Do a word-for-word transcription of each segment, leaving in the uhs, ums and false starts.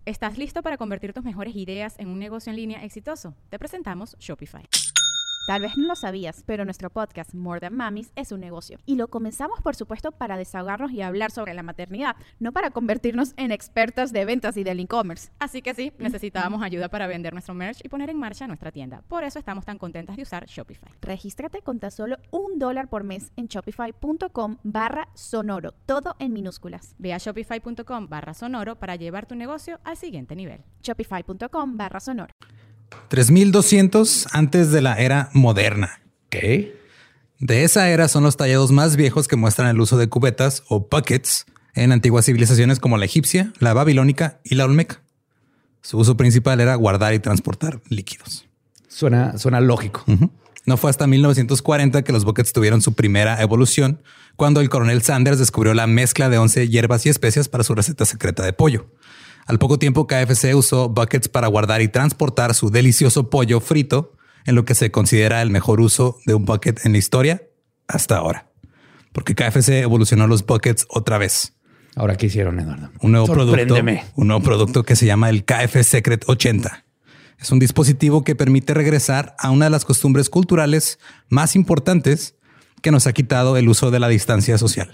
¿Estás listo para convertir tus mejores ideas en un negocio en línea exitoso? Te presentamos Shopify. Tal vez no lo sabías, pero nuestro podcast More Than Mamis es un negocio. Y lo comenzamos, por supuesto, para desahogarnos y hablar sobre la maternidad, no para convertirnos en expertas de ventas y del e-commerce. Así que sí, necesitábamos ayuda para vender nuestro merch y poner en marcha nuestra tienda. Por eso estamos tan contentas de usar Shopify. Regístrate con tan solo un dólar por mes en shopify.com barra sonoro, todo en minúsculas. Ve a shopify.com barra sonoro para llevar tu negocio al siguiente nivel. Shopify.com barra sonoro. tres mil doscientos antes de la era moderna. ¿Qué? De esa era son los tallados más viejos que muestran el uso de cubetas o buckets en antiguas civilizaciones como la egipcia, la babilónica y la olmeca. Su uso principal era guardar y transportar líquidos. Suena, suena lógico. Uh-huh. No fue hasta mil novecientos cuarenta que los buckets tuvieron su primera evolución, cuando el coronel Sanders descubrió la mezcla de once hierbas y especias para su receta secreta de pollo. Al poco tiempo, K F C usó buckets para guardar y transportar su delicioso pollo frito, en lo que se considera el mejor uso de un bucket en la historia hasta ahora. Porque K F C evolucionó los buckets otra vez. Ahora, ¿qué hicieron, Eduardo? Un nuevo producto, un nuevo producto que se llama el K F Secret ochenta. Es un dispositivo que permite regresar a una de las costumbres culturales más importantes que nos ha quitado el uso de la distancia social.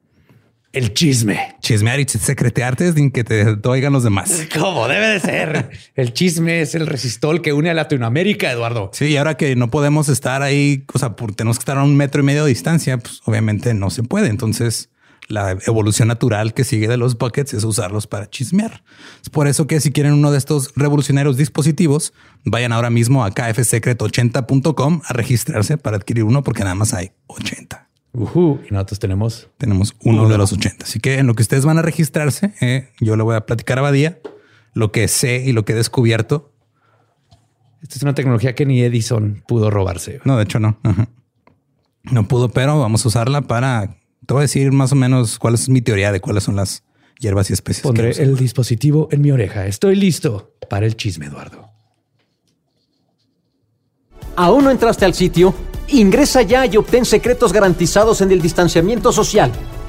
El chisme. Chismear y secretearte sin que te, te oigan los demás. ¿Cómo debe de ser? El chisme es el resistol que une a Latinoamérica, Eduardo. Sí, y ahora que no podemos estar ahí, o sea, por, tenemos que estar a un metro y medio de distancia, pues obviamente no se puede. Entonces, la evolución natural que sigue de los buckets es usarlos para chismear. Es por eso que si quieren uno de estos revolucionarios dispositivos, vayan ahora mismo a k f secret ochenta punto com a registrarse para adquirir uno, porque nada más hay ochenta. Uh-huh. Y nosotros tenemos... Tenemos uno, uno de los ochenta. Así que en lo que ustedes van a registrarse, eh, yo le voy a platicar a Badía lo que sé y lo que he descubierto. Esta es una tecnología que ni Edison pudo robarse. No, de hecho no. Ajá. No pudo, pero vamos a usarla para... Te voy a decir más o menos cuál es mi teoría de cuáles son las hierbas y especies. Pondré el dispositivo en mi oreja. Estoy listo para el chisme, Eduardo. ¿Aún no entraste al sitio? Ingresa ya y obtén secretos garantizados en el distanciamiento social.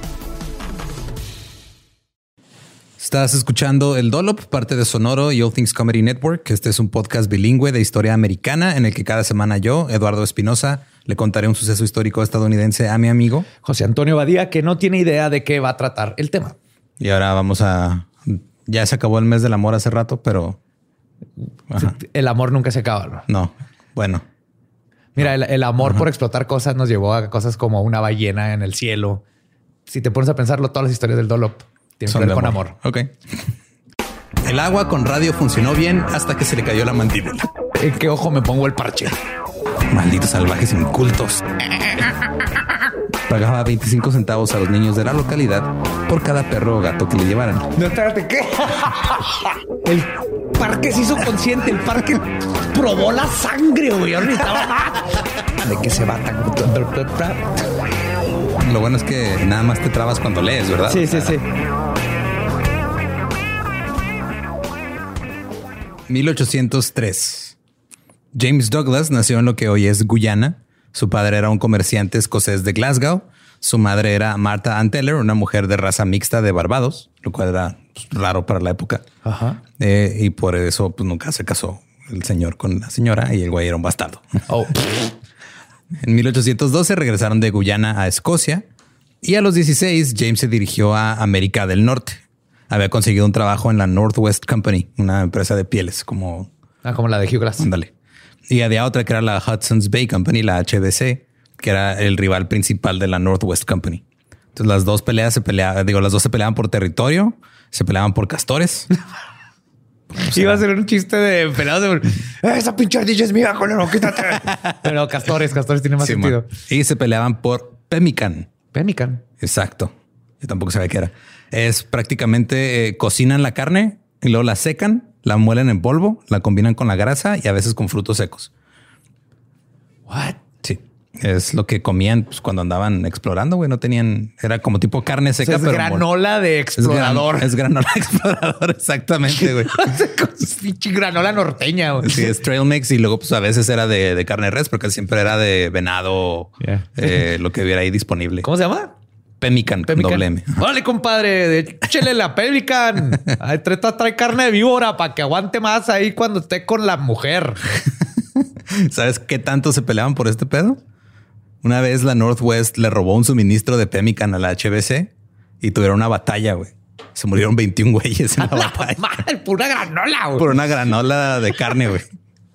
Estás escuchando El Dollop, parte de Sonoro y All Things Comedy Network. Este es un podcast bilingüe de historia americana en el que cada semana yo, Eduardo Espinosa, le contaré un suceso histórico estadounidense a mi amigo José Antonio Badía, que no tiene idea de qué va a tratar el tema. Y ahora vamos a... Ya se acabó el mes del amor hace rato, pero... Ajá. El amor nunca se acaba, ¿no? No, bueno... Mira, el, el amor Ajá. por explotar cosas nos llevó a cosas como una ballena en el cielo. Si te pones a pensarlo, todas las historias del Dollop tienen que ver con amor. Ok. El agua con radio funcionó bien hasta que se le cayó la mandíbula. ¿En qué ojo me pongo el parche? Malditos salvajes incultos. Pagaba veinticinco centavos a los niños de la localidad por cada perro o gato que le llevaran. No, espérate, ¿qué? El parque se hizo consciente. El parque probó la sangre, güey. De que se va tan... Lo bueno es que nada más te trabas cuando lees, ¿verdad? Sí, sí, sí. mil ochocientos tres. James Douglas nació en lo que hoy es Guyana. Su padre era un comerciante escocés de Glasgow. Su madre era Martha Ann Teller, una mujer de raza mixta de Barbados, lo cual era pues, raro para la época. Ajá. Eh, y por eso pues, nunca se casó el señor con la señora y el güey era un bastardo. Oh. En mil ochocientos doce regresaron de Guyana a Escocia y a los dieciséis James se dirigió a América del Norte. Había conseguido un trabajo en la Northwest Company, una empresa de pieles como... Ah, como la de Hugh Glass. Ándale. Y había otra que era la Hudson's Bay Company, la H B C, que era el rival principal de la Northwest Company. Entonces las dos peleas se peleaban, digo, las dos se peleaban por territorio, se peleaban por castores. Pues iba a ser un chiste de peleados de esa pinche ardilla es mía, colero, quítate. Pero castores, castores tiene más sí, sentido. Man. Y se peleaban por pemmican. Pemmican. Exacto. Yo tampoco sabía qué era. Es prácticamente eh, cocinan la carne y luego la secan, la muelen en polvo, la combinan con la grasa y a veces con frutos secos. What? Sí. Es lo que comían pues, cuando andaban explorando, güey. No tenían... Era como tipo carne seca, o sea, es pero... granola de explorador. Es, gran, es granola de explorador, exactamente, güey. Pinche granola norteña, güey. Sí, es trail mix y luego pues a veces era de, de carne res porque siempre era de venado, yeah. eh, lo que hubiera ahí disponible. ¿Cómo se llama? Pemmican, con doble M. Órale, compadre, échele la Pemmican. Ay, trae, trae carne de víbora para que aguante más ahí cuando esté con la mujer. ¿Sabes qué tanto se peleaban por este pedo? Una vez la Northwest le robó un suministro de Pemmican a la H B C y tuvieron una batalla, güey. Se murieron veintiún güeyes en la batalla. Madre, por una granola, güey. Por una granola de carne, güey.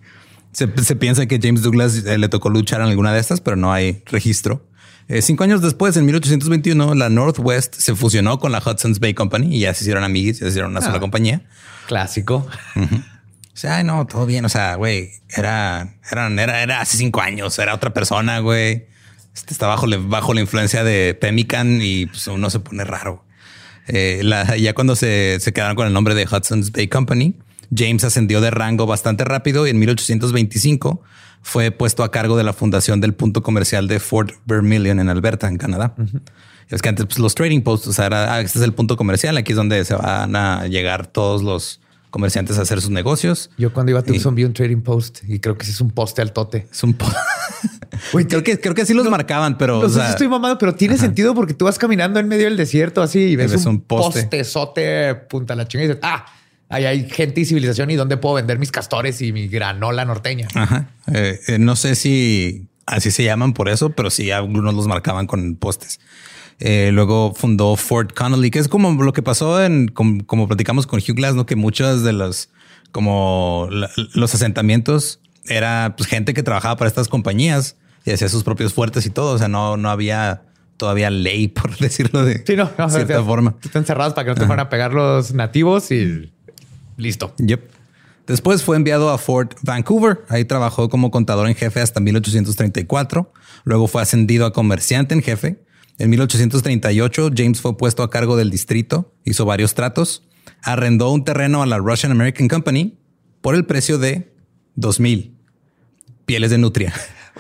Se, se piensa que James Douglas eh, le tocó luchar en alguna de estas, pero no hay registro. Eh, cinco años después, en mil ochocientos veintiuno, la Northwest se fusionó con la Hudson's Bay Company y ya se hicieron amiguis, ya se hicieron una ah, sola compañía. Clásico. Uh-huh. O sea, ay, no, todo bien. O sea, güey, era, era, era, era hace cinco años, era otra persona, güey. Este está bajo, bajo la influencia de Pemmican y pues, uno se pone raro. Eh, la, ya cuando se, se quedaron con el nombre de Hudson's Bay Company, James ascendió de rango bastante rápido y en mil ochocientos veinticinco fue puesto a cargo de la fundación del punto comercial de Fort Vermilion en Alberta, en Canadá. Uh-huh. Es que antes pues, los trading posts, o sea, era, ah, este es el punto comercial, aquí es donde se van a llegar todos los comerciantes a hacer sus negocios. Yo cuando iba a Tucson vi un trading post y creo que ese es un poste al tote. Es un poste. Uy, creo que creo que así los no, marcaban, pero no sé si estoy mamado, pero tiene ajá. sentido porque tú vas caminando en medio del desierto así y ves, ves un, un poste. postezote punta la chinga y dices, ah, ahí hay gente y civilización y dónde puedo vender mis castores y mi granola norteña. Ajá. Eh, eh, no sé si así se llaman por eso, pero sí algunos los marcaban con postes. Eh, luego fundó Fort Connolly, que es como lo que pasó en, como, como platicamos con Hugh Glass, ¿no? Que muchas de las, como la, los asentamientos era pues, gente que trabajaba para estas compañías y hacía sus propios fuertes y todo. O sea, no, no había todavía ley, por decirlo de sí, no, no, cierta o sea, forma. Están encerrados para que no te fueran a pegar los nativos y listo. Yep. Después fue enviado a Fort Vancouver. Ahí trabajó como contador en jefe hasta mil ochocientos treinta y cuatro. Luego fue ascendido a comerciante en jefe. En mil ochocientos treinta y ocho, James fue puesto a cargo del distrito, hizo varios tratos, arrendó un terreno a la Russian American Company por el precio de dos mil pieles de nutria.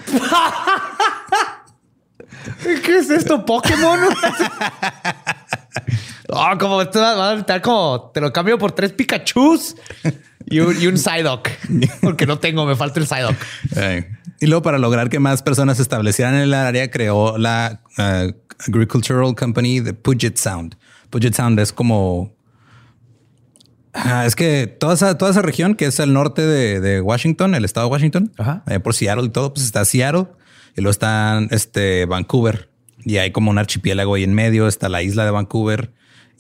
¿Qué es esto? ¿Pokémon? Oh, como esto va a estar como te lo cambio por tres Pikachus y un, y un Psyduck, porque no tengo, me falta el Psyduck. Hey. Y luego, para lograr que más personas se establecieran en el área, creó la uh, Agricultural Company de Puget Sound. Puget Sound es como... Uh, es que toda esa, toda esa región que es el norte de, de Washington, el estado de Washington, Ajá. Eh, por Seattle y todo, pues está Seattle y luego está este, Vancouver. Y hay como un archipiélago ahí en medio, está la isla de Vancouver.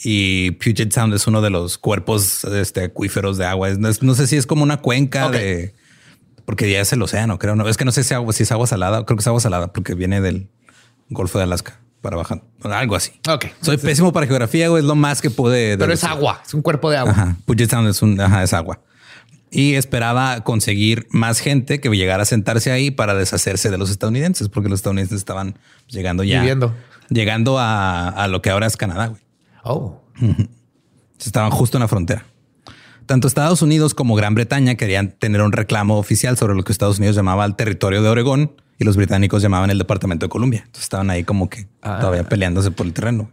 Y Puget Sound es uno de los cuerpos este, acuíferos de agua. Es, no sé si es como una cuenca okay. de... Porque ya es el océano, creo. No, es que no sé si, agua, si es agua salada. Creo que es agua salada porque viene del Golfo de Alaska para bajar. Algo así. Ok. Soy sí. pésimo para geografía, güey. Es lo más que pude. Pero es agua. Es un cuerpo de agua. Ajá. Puget Sound es, un, ajá, es agua. Y esperaba conseguir más gente que llegara a sentarse ahí para deshacerse de los estadounidenses, porque los estadounidenses estaban llegando ya. Viviendo. Llegando a, a lo que ahora es Canadá, güey. Oh. Uh-huh. Estaban justo en la frontera. Tanto Estados Unidos como Gran Bretaña querían tener un reclamo oficial sobre lo que Estados Unidos llamaba el territorio de Oregón y los británicos llamaban el Departamento de Columbia. Entonces estaban ahí como que ah. todavía peleándose por el terreno.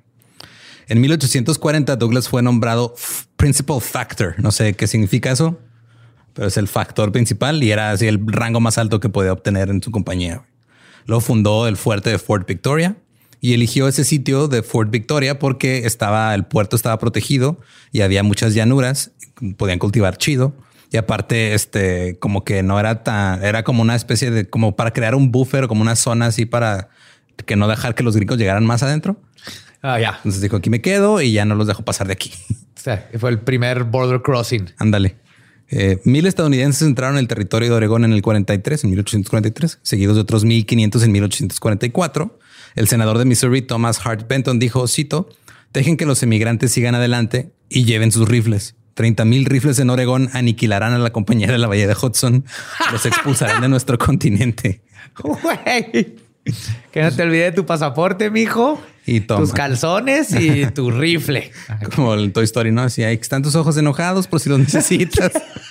En mil ochocientos cuarenta, Douglas fue nombrado Principal Factor. No sé qué significa eso, pero es el factor principal y era así el rango más alto que podía obtener en su compañía. Luego fundó el fuerte de Fort Victoria y eligió ese sitio de Fort Victoria porque estaba, el puerto estaba protegido y había muchas llanuras, podían cultivar chido. Y aparte, este, como que no era tan, era como una especie de, como para crear un buffer, como una zona así para que no dejar que los gringos llegaran más adentro. Ah, ya. Entonces dijo, aquí me quedo y ya no los dejo pasar de aquí. O sea, fue el primer border crossing. Ándale. Eh, mil estadounidenses entraron en el territorio de Oregón en el cuarenta y tres, en mil ochocientos cuarenta y tres, seguidos de otros mil quinientos en mil ochocientos cuarenta y cuatro. El senador de Missouri, Thomas Hart Benton, dijo, cito, dejen que los emigrantes sigan adelante y lleven sus rifles. treinta mil rifles en Oregón aniquilarán a la compañía de la Bahía de Hudson. Los expulsarán de nuestro continente. Güey, que no te olvides de tu pasaporte, mijo. Y toma. Tus calzones y tu rifle. Como el Toy Story, ¿no? Así, ahí están tus ojos enojados por si los necesitas.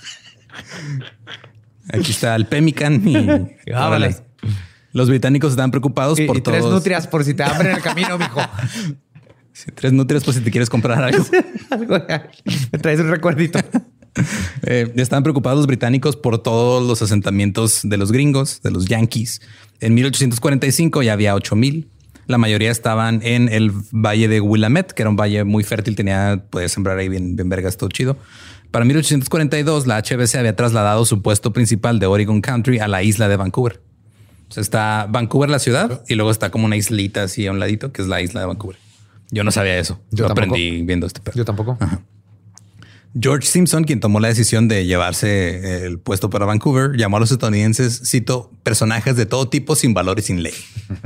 Aquí está el Pemmican y... Órale. Los británicos estaban preocupados y, por y todos. tres nutrias por si te hambre en el camino, mijo. Sí, tres nutrias por si te quieres comprar algo. Me traes un recuerdito. Eh, estaban preocupados los británicos por todos los asentamientos de los gringos, de los yankees. En mil ochocientos cuarenta y cinco ya había ocho mil. La mayoría estaban en el valle de Willamette, que era un valle muy fértil, tenía, podía sembrar ahí bien, bien vergas, todo chido. Para mil ochocientos cuarenta y dos, la H B C había trasladado su puesto principal de Oregon Country a la isla de Vancouver. O sea, está Vancouver, la ciudad, y luego está como una islita así a un ladito, que es la isla de Vancouver. Yo no sabía eso. Yo Lo aprendí viendo este pedo. Yo tampoco. Ajá. George Simpson, quien tomó la decisión de llevarse el puesto para Vancouver, llamó a los estadounidenses, cito, personajes de todo tipo sin valor y sin ley.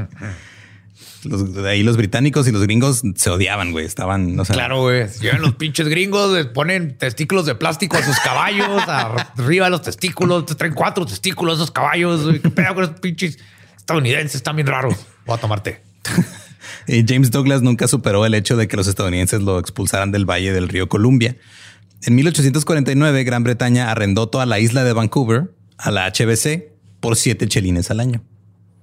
Los, de ahí los británicos y los gringos se odiaban, güey. Estaban, no sé. Claro, güey. Llegan los pinches gringos, les ponen testículos de plástico a sus caballos, arriba de los testículos, te traen cuatro testículos a esos caballos. Güey. ¿Qué pedo con esos pinches estadounidenses? Están bien raros. Voy a tomarte. Y James Douglas nunca superó el hecho de que los estadounidenses lo expulsaran del valle del río Columbia. En mil ochocientos cuarenta y nueve, Gran Bretaña arrendó toda la isla de Vancouver a la H B C por siete chelines al año.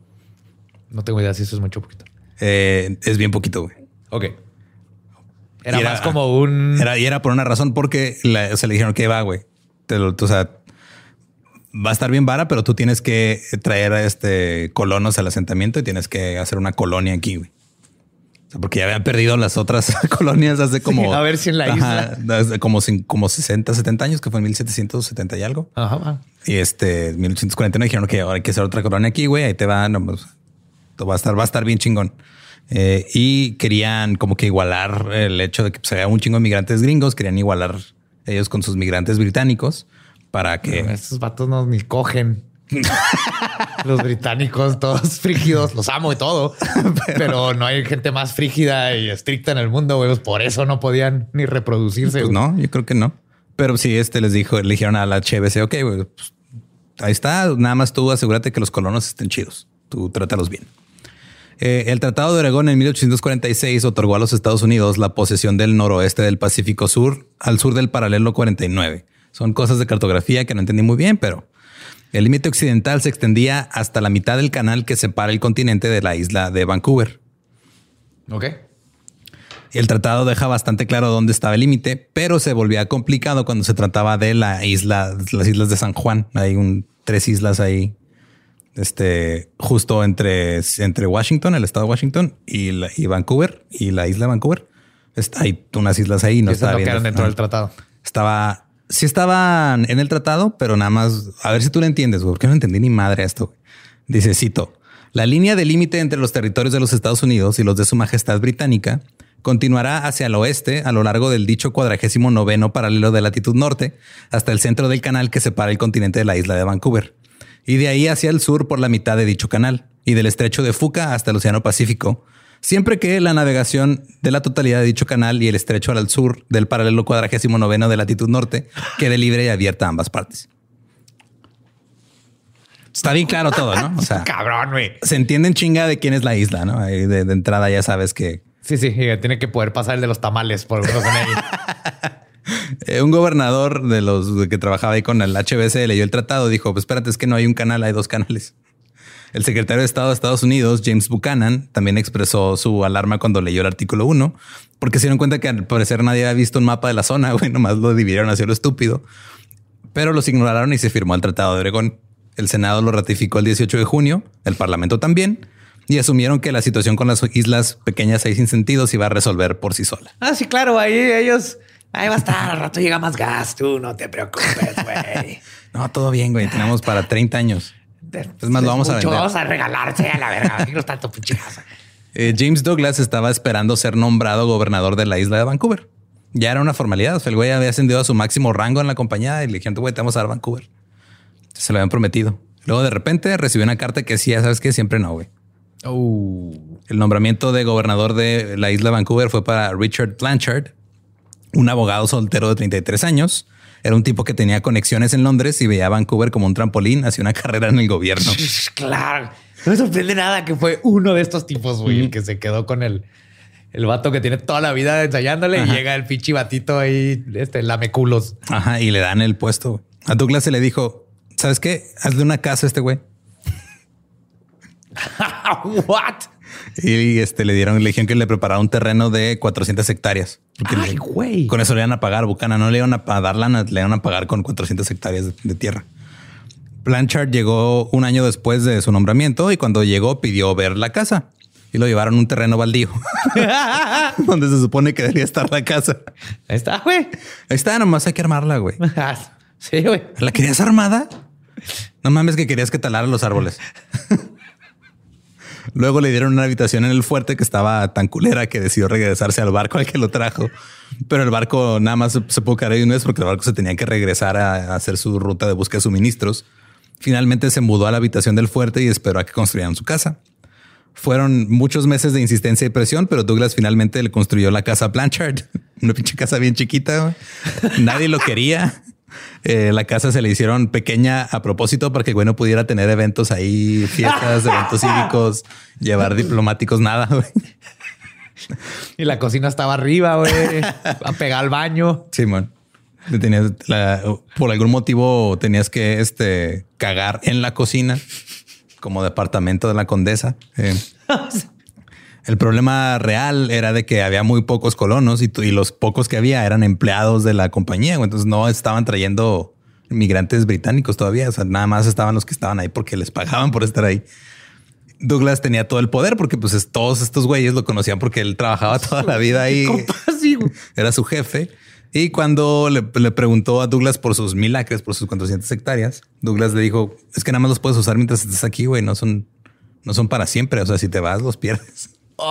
No tengo idea si eso es mucho o poquito. Eh, es bien poquito, güey. Ok. Era, era más como un... Era, y era por una razón, porque la, se le dijeron que va, güey. Te lo, o sea, va a estar bien vara, pero tú tienes que traer a este colonos al asentamiento y tienes que hacer una colonia aquí, güey. O sea, porque ya habían perdido las otras colonias hace como... Sí, a ver si en la isla... Ajá, como, como sesenta, setenta años, que fue en mil setecientos setenta y algo. Ajá. Y este, mil ochocientos cuarenta y nueve dijeron que ahora hay que hacer otra colonia aquí, güey. Ahí te va, no, pues, va a estar, va a estar bien chingón. Eh, y querían como que igualar el hecho de que pues, había un chingo de migrantes gringos. Querían igualar ellos con sus migrantes británicos para que... Pero estos vatos no ni cogen. Los británicos, todos frígidos, los amo y todo, pero, pero no hay gente más frígida y estricta en el mundo, güey. Por eso no podían ni reproducirse. Pues no, yo creo que no. Pero sí, este les dijo, le dijeron a la H B C, ok, güey, pues, ahí está. Nada más tú asegúrate que los colonos estén chidos. Tú trátalos bien. Eh, el Tratado de Oregón en mil ochocientos cuarenta y seis otorgó a los Estados Unidos la posesión del noroeste del Pacífico Sur al sur del paralelo cuarenta y nueve. Son cosas de cartografía que no entendí muy bien, pero el límite occidental se extendía hasta la mitad del canal que separa el continente de la isla de Vancouver. Ok. El tratado deja bastante claro dónde estaba el límite, pero se volvía complicado cuando se trataba de la isla, las islas de San Juan. Hay un, tres islas ahí, este, justo entre, entre Washington, el estado de Washington y, la, y Vancouver y la isla de Vancouver. Está, hay unas islas ahí. No estaba bien. dentro del tratado. Estaba... Sí estaban en el tratado, pero nada más a ver si tú lo entiendes, güey, porque no entendí ni madre esto. Dice, cito, la línea de límite entre los territorios de los Estados Unidos y los de su majestad británica continuará hacia el oeste a lo largo del dicho cuadragésimo noveno paralelo de latitud norte hasta el centro del canal que separa el continente de la isla de Vancouver y de ahí hacia el sur por la mitad de dicho canal y del estrecho de Fuca hasta el Océano Pacífico, siempre que la navegación de la totalidad de dicho canal y el estrecho al sur del paralelo cuadragésimo noveno de latitud norte quede libre y abierta a ambas partes. Está bien claro todo, ¿no? O sea, cabrón, güey. Se entiende en chinga de quién es la isla, ¿no? Ahí de, de entrada ya sabes que... Sí, sí, tiene que poder pasar el de los tamales por razón ahí. eh, un gobernador de los que trabajaba ahí con el H B C leyó el tratado, dijo, pues espérate, es que no hay un canal, hay dos canales. El secretario de Estado de Estados Unidos, James Buchanan, también expresó su alarma cuando leyó el artículo uno, porque se dieron cuenta que al parecer nadie había visto un mapa de la zona, güey, nomás lo dividieron hacia lo estúpido, pero los ignoraron y se firmó el Tratado de Oregón. El Senado lo ratificó el dieciocho de junio, el Parlamento también, y asumieron que la situación con las islas pequeñas ahí sin sentido se iba a resolver por sí sola. Ah, sí, claro, ahí ellos... Ahí va a estar, al rato llega más gas, tú no te preocupes, güey. No, todo bien, güey, tenemos para treinta años. Es más, lo vamos a vender. Vamos a regalarse a la verga. No tanto pinche casa. Eh, James Douglas estaba esperando ser nombrado gobernador de la isla de Vancouver. Ya era una formalidad. O sea, el güey había ascendido a su máximo rango en la compañía y le dijeron, güey, te vamos a dar Vancouver. Se lo habían prometido. Luego de repente recibió una carta que decía, ¿sabes qué? Siempre no, güey. Oh. El nombramiento de gobernador de la isla de Vancouver fue para Richard Blanchard, un abogado soltero de treinta y tres años. Era un tipo que tenía conexiones en Londres y veía a Vancouver como un trampolín hacia una carrera en el gobierno. Claro. No me sorprende nada que fue uno de estos tipos, güey, mm. el que se quedó con el, el vato que tiene toda la vida ensayándole. Ajá. Y llega el pinche batito ahí, este, lameculos. Ajá. Y le dan el puesto. A Douglas se le dijo, ¿sabes qué? Hazle una casa a este güey. What? Y este le dieron, le dijeron que le preparara un terreno de cuatrocientas hectáreas. Ay, güey. Con eso le iban a pagar, Buchanan. No le iban a dar lana, le iban a pagar con cuatrocientas hectáreas de, de tierra. Blanchard llegó un año después de su nombramiento y cuando llegó pidió ver la casa. y lo llevaron a un terreno baldío donde se supone que debería estar la casa. Ahí está, güey. Ahí está, nomás hay que armarla, güey. Sí, güey. ¿La querías armada? No mames que querías que talaran los árboles. Luego le dieron una habitación en el fuerte que estaba tan culera que decidió regresarse al barco al que lo trajo. Pero el barco nada más se, se pudo quedar ahí un mes porque el barco se tenía que regresar a, a hacer su ruta de búsqueda de suministros. Finalmente se mudó a la habitación del fuerte y esperó a que construyeran su casa. Fueron muchos meses de insistencia y presión, pero Douglas finalmente le construyó la casa Blanchard. Una pinche casa bien chiquita. Nadie lo quería. Eh, la casa se le hicieron pequeña a propósito para que el güey no pudiera tener eventos ahí, fiestas, eventos cívicos, llevar diplomáticos, nada. Güey. Y la cocina estaba arriba, güey, a pegar al baño. Simón. Tenías la, por algún motivo tenías que este, cagar en la cocina como departamento de la condesa. Eh. El problema real era de que había muy pocos colonos y, y los pocos que había eran empleados de la compañía. Entonces no estaban trayendo inmigrantes británicos todavía. O sea, nada más estaban los que estaban ahí porque les pagaban por estar ahí. Douglas tenía todo el poder porque pues es, todos estos güeyes lo conocían porque él trabajaba toda la vida ahí. Era su jefe. Y cuando le, le preguntó a Douglas por sus mil acres, por sus cuatrocientas hectáreas, Douglas le dijo, es que nada más los puedes usar mientras estés aquí, güey. No son, no son para siempre. O sea, si te vas, los pierdes.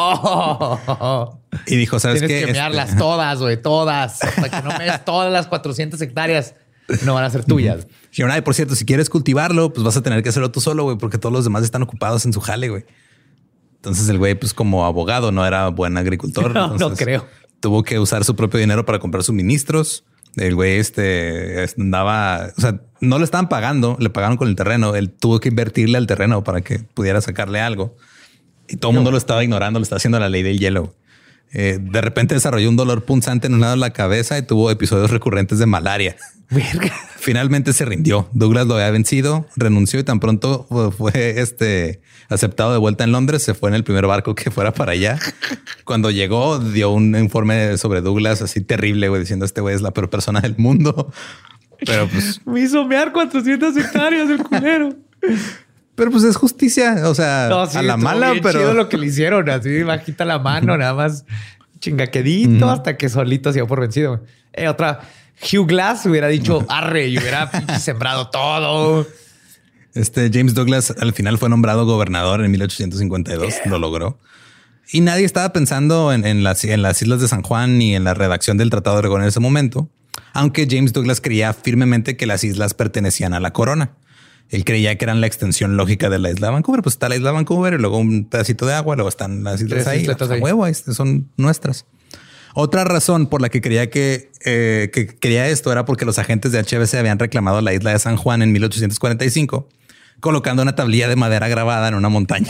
Oh. Y dijo, ¿sabes qué? Tienes que mearlas este... todas, güey, todas. Hasta que no meas todas las cuatrocientas hectáreas, no van a ser tuyas. Y ahora, por cierto, si quieres cultivarlo, pues vas a tener que hacerlo tú solo, güey, porque todos los demás están ocupados en su jale, güey. Entonces el güey, pues como abogado, no era buen agricultor. No, no creo. Tuvo que usar su propio dinero para comprar suministros. El güey este andaba, o sea, no le estaban pagando, le pagaron con el terreno. Él tuvo que invertirle al terreno para que pudiera sacarle algo. Y todo el mundo lo estaba ignorando, le estaba haciendo la ley del hielo. Eh, de repente desarrolló un dolor punzante en un lado de la cabeza y tuvo episodios recurrentes de malaria. Verga. Finalmente se rindió. Douglas lo había vencido, renunció y tan pronto fue este, aceptado de vuelta en Londres. Se fue en el primer barco que fuera para allá. Cuando llegó, dio un informe sobre Douglas así terrible, güey, diciendo este güey es la peor persona del mundo. Pero pues me hizo mear cuatrocientas hectáreas el culero. Pero pues es justicia, o sea, no, sí, a la mala, bien pero chido lo que le hicieron, así bajita la mano, nada más chingaquedito uh-huh. hasta que solito se dio por vencido. Eh, otra, Hugh Glass hubiera dicho arre y hubiera sembrado todo. Este James Douglas al final fue nombrado gobernador en mil ochocientos cincuenta y dos, yeah. Lo logró. Y nadie estaba pensando en, en, las, en las Islas de San Juan ni en la redacción del Tratado de Oregón en ese momento, aunque James Douglas creía firmemente que las islas pertenecían a la corona. Él creía que eran la extensión lógica de la isla de Vancouver. Pues está la isla de Vancouver y luego un pedacito de agua, luego están las islas ahí. A huevo, ahí son nuestras. Otra razón por la que creía que, eh, que quería esto era porque los agentes de H B C habían reclamado la isla de San Juan en mil ochocientos cuarenta y cinco, colocando una tablilla de madera grabada en una montaña.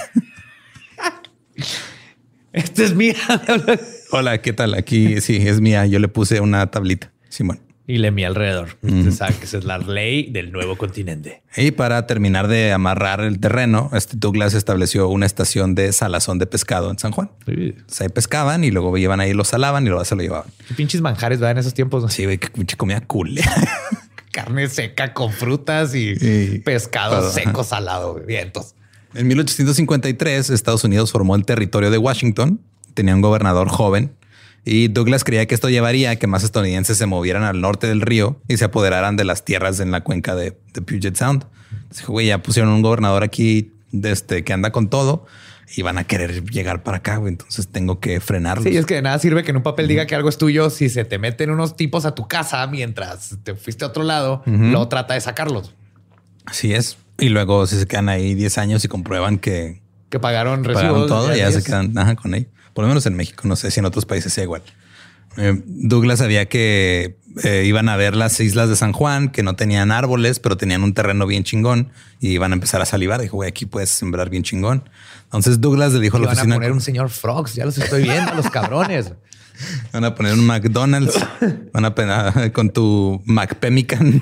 Esta es mía. Hola, ¿qué tal? Aquí sí, es mía. Yo le puse una tablita, Simón. Y le mí alrededor. Mm. Usted sabe que esa es la ley del nuevo continente. Y para terminar de amarrar el terreno, este Douglas estableció una estación de salazón de pescado en San Juan. Sí. O sea, ahí pescaban y luego iban ahí, lo salaban y luego se lo llevaban. Qué pinches manjares, ¿verdad? En esos tiempos, ¿no? Sí, güey, que pinche comida cool. Carne seca con frutas y, y pescado todo, seco, ajá. Salado, vientos. En mil ochocientos cincuenta y tres, Estados Unidos formó el territorio de Washington. Tenía un gobernador joven. Y Douglas creía que esto llevaría a que más estadounidenses se movieran al norte del río y se apoderaran de las tierras en la cuenca de, de Puget Sound. Entonces, dijo, güey, ya pusieron un gobernador aquí de este, que anda con todo y van a querer llegar para acá, güey. Entonces tengo que frenarlos. Sí, es que de nada sirve que en un papel uh-huh. diga que algo es tuyo si se te meten unos tipos a tu casa mientras te fuiste a otro lado, uh-huh. luego trata de sacarlos. Así es. Y luego si se quedan ahí diez años y comprueban que... Que pagaron recibos. Pagaron todo y ya se quedan ajá, con ellos. Por lo menos en México, no sé si en otros países sea igual. Eh, Douglas sabía que eh, iban a ver las islas de San Juan, que no tenían árboles, pero tenían un terreno bien chingón y iban a empezar a salivar. Dijo, güey, aquí puedes sembrar bien chingón. Entonces Douglas le dijo a la oficina... Van a poner un señor Frogs, ya los estoy viendo, los cabrones. Van a poner un McDonald's, van a poner con tu McPemmican.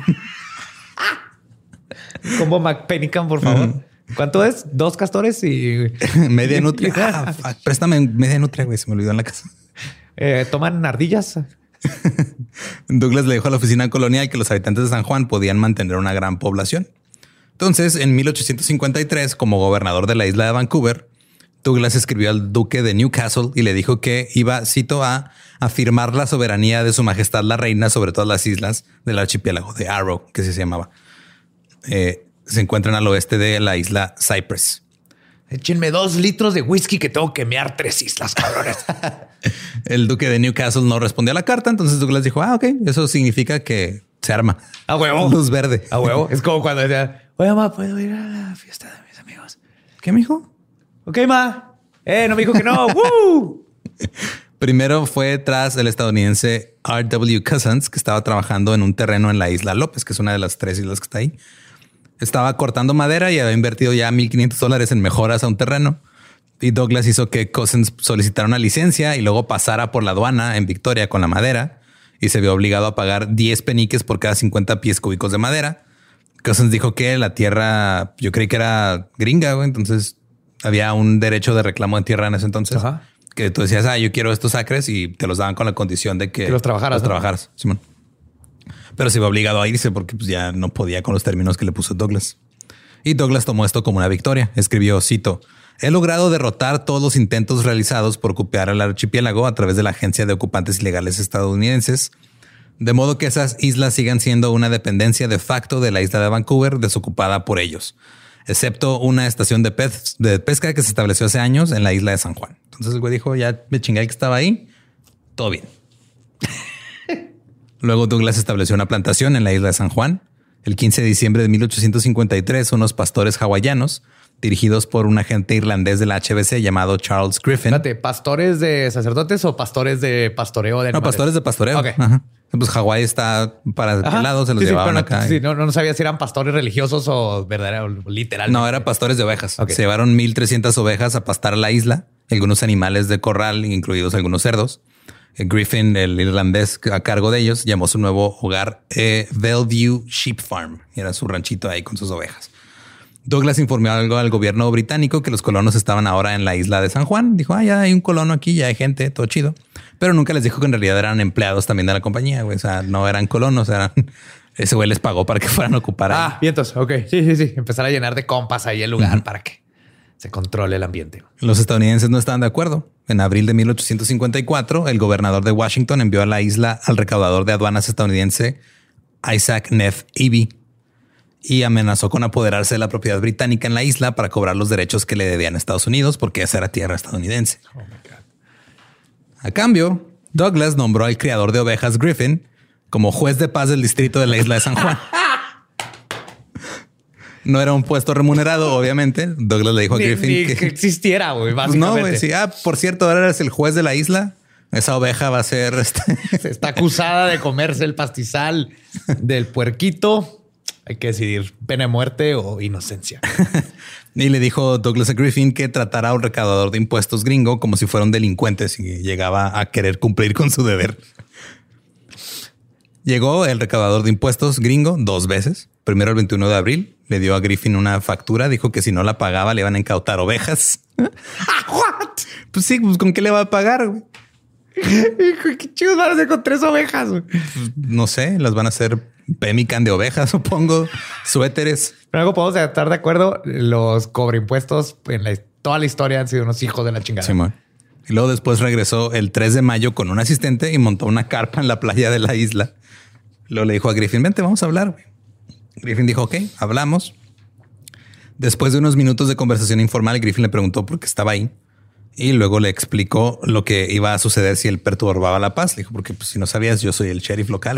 Como McPemmican, por favor. Uh-huh. ¿Cuánto es? Dos castores y... media nutria. Ah, préstame media nutria, güey. Se me olvidó en la casa. Eh, ¿Toman ardillas? Douglas le dijo a la oficina colonial que los habitantes de San Juan podían mantener una gran población. Entonces, en mil ochocientos cincuenta y tres, como gobernador de la isla de Vancouver, Douglas escribió al duque de Newcastle y le dijo que iba, cito, a afirmar la soberanía de su majestad la reina sobre todas las islas del archipiélago de Arrow, que así se llamaba. Eh, se encuentran al oeste de la isla Cypress. Échenme dos litros de whisky que tengo que mear tres islas, cabrones. El duque de Newcastle no respondió a la carta, entonces Douglas dijo, ah, ok, eso significa que se arma. A huevo. Luz verde. A huevo. Es como cuando decía, oye, ma, ¿puedo ir a la fiesta de mis amigos? ¿Qué, mijo? Ok, ma. Eh, no me dijo que no. ¡Woo! Primero fue tras el estadounidense R W Cousins, que estaba trabajando en un terreno en la isla López, que es una de las tres islas que está ahí. Estaba cortando madera y había invertido ya mil quinientos dólares en mejoras a un terreno. Y Douglas hizo que Cousins solicitara una licencia y luego pasara por la aduana en Victoria con la madera y se vio obligado a pagar diez peniques por cada cincuenta pies cúbicos de madera. Cousins dijo que la tierra, yo creí que era gringa, güey. Entonces había un derecho de reclamo en tierra en ese entonces. Ajá. Que tú decías, ah, yo quiero estos acres y te los daban con la condición de que, que los trabajaras. Los ¿no? trabajaras, Simón. Pero se vio obligado a irse porque pues, ya no podía con los términos que le puso Douglas. Y Douglas tomó esto como una victoria. Escribió, cito, he logrado derrotar todos los intentos realizados por ocupar el archipiélago a través de la Agencia de Ocupantes Ilegales estadounidenses, de modo que esas islas sigan siendo una dependencia de facto de la isla de Vancouver desocupada por ellos, excepto una estación de, pez, de pesca que se estableció hace años en la isla de San Juan. Entonces el güey dijo, ya me chingué que estaba ahí, todo bien. Luego Douglas estableció una plantación en la isla de San Juan. El quince de diciembre de mil ochocientos cincuenta y tres, unos pastores hawaianos dirigidos por un agente irlandés de la H B C llamado Charles Griffin. Espérate, ¿pastores de sacerdotes o pastores de pastoreo de animales? No, pastores de pastoreo. Okay. Ajá. Pues Hawái está para el lado, se los sí, llevaban sí, acá. Sí, no, no sabía si eran pastores religiosos o verdaderos, literal. No, eran pastores de ovejas. Okay. Se llevaron mil trescientas ovejas a pastar a la isla, algunos animales de corral, incluidos algunos cerdos. Griffin, el irlandés a cargo de ellos, llamó su nuevo hogar eh, Bellevue Sheep Farm. Era su ranchito ahí con sus ovejas. Douglas informó algo al gobierno británico que los colonos estaban ahora en la isla de San Juan. Dijo, ah, ya hay un colono aquí, ya hay gente, todo chido. Pero nunca les dijo que en realidad eran empleados también de la compañía, güey. O sea, no eran colonos, eran... Ese güey les pagó para que fueran a ocupar ahí. Ah, y entonces, ok. Sí, sí, sí. Empezar a llenar de compas ahí el lugar uh-huh. para que se controle el ambiente. Los estadounidenses no estaban de acuerdo. En abril de mil ochocientos cincuenta y cuatro, el gobernador de Washington envió a la isla al recaudador de aduanas estadounidense Isaac Neff Eby y amenazó con apoderarse de la propiedad británica en la isla para cobrar los derechos que le debían a Estados Unidos porque esa era tierra estadounidense. Oh my God. A cambio, Douglas nombró al criador de ovejas Griffin como juez de paz del distrito de la isla de San Juan. No era un puesto remunerado, obviamente. Douglas le dijo a ni, Griffin ni que... que existiera, güey, básicamente. No, güey, sí. Ah, por cierto, ahora eres el juez de la isla. Esa oveja va a ser... Este... Está acusada de comerse el pastizal del puerquito. Hay que decidir pena de muerte o inocencia. Y le dijo Douglas a Griffin que tratara a un recaudador de impuestos gringo como si fuera un delincuente si llegaba a querer cumplir con su deber. Llegó el recaudador de impuestos gringo dos veces. Primero el veintiuno de abril le dio a Griffin una factura. Dijo que si no la pagaba le iban a incautar ovejas. ¿What? Pues sí, pues ¿con qué le va a pagar, güey? ¿Qué chicos van a hacer con tres ovejas? Güey? Pues, no sé, las van a hacer pemmican de ovejas, supongo, suéteres. Pero algo podemos estar de acuerdo. Los cobreimpuestos en la, toda la historia han sido unos hijos de la chingada. Sí, man. Y luego después regresó el tres de mayo con un asistente y montó una carpa en la playa de la isla. Luego le dijo a Griffin, vente, vamos a hablar, güey. Griffin dijo, ok, hablamos. Después de unos minutos de conversación informal, Griffin le preguntó por qué estaba ahí. Y luego le explicó lo que iba a suceder si él perturbaba la paz. Le dijo, porque pues, si no sabías, yo soy el sheriff local.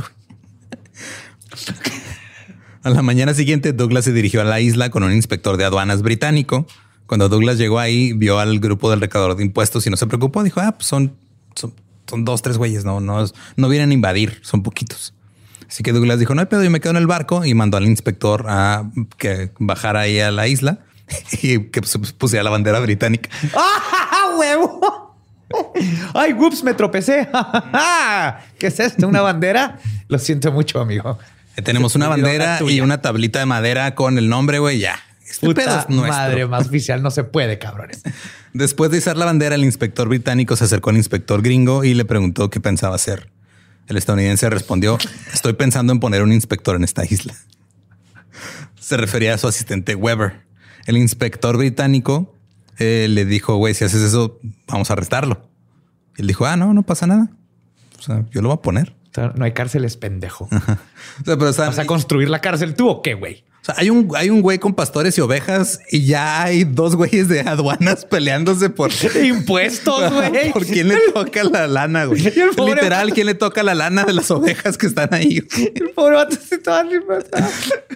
A la mañana siguiente, Douglas se dirigió a la isla con un inspector de aduanas británico. Cuando Douglas llegó ahí, vio al grupo del recaudador de impuestos y no se preocupó. Dijo, ah, pues son, son, son dos, tres güeyes. No, no, no vienen a invadir, son poquitos. Así que Douglas dijo, no hay pedo, yo me quedo en el barco y mandó al inspector a que bajara ahí a la isla y que se pusiera la bandera británica. ¡Ah, huevo! Ay, ups, me tropecé. ¿Qué es esto? ¿Una bandera? Lo siento mucho, amigo. Tenemos una bandera y una tablita de madera con el nombre, güey, ya. Este Puta pedo es nuestro. Madre, más oficial no se puede, cabrones. Después de izar la bandera, el inspector británico se acercó al inspector gringo y le preguntó qué pensaba hacer. El estadounidense respondió, estoy pensando en poner un inspector en esta isla. Se refería a su asistente Weber. El inspector británico eh, le dijo, güey, si haces eso, vamos a arrestarlo. Y él dijo, ah, no, no pasa nada. O sea, yo lo voy a poner. O sea, no hay cárceles, pendejo. Ajá. O sea, pero, o sea, ¿Vas a construir la cárcel tú o qué, güey? O sea, hay un, hay un güey con pastores y ovejas y ya hay dos güeyes de aduanas peleándose por impuestos, güey. ¿Por quién le toca la lana, güey? Pobre Literal, vato. ¿quién le toca la lana de las ovejas que están ahí? El pobre vato se estaba libertad.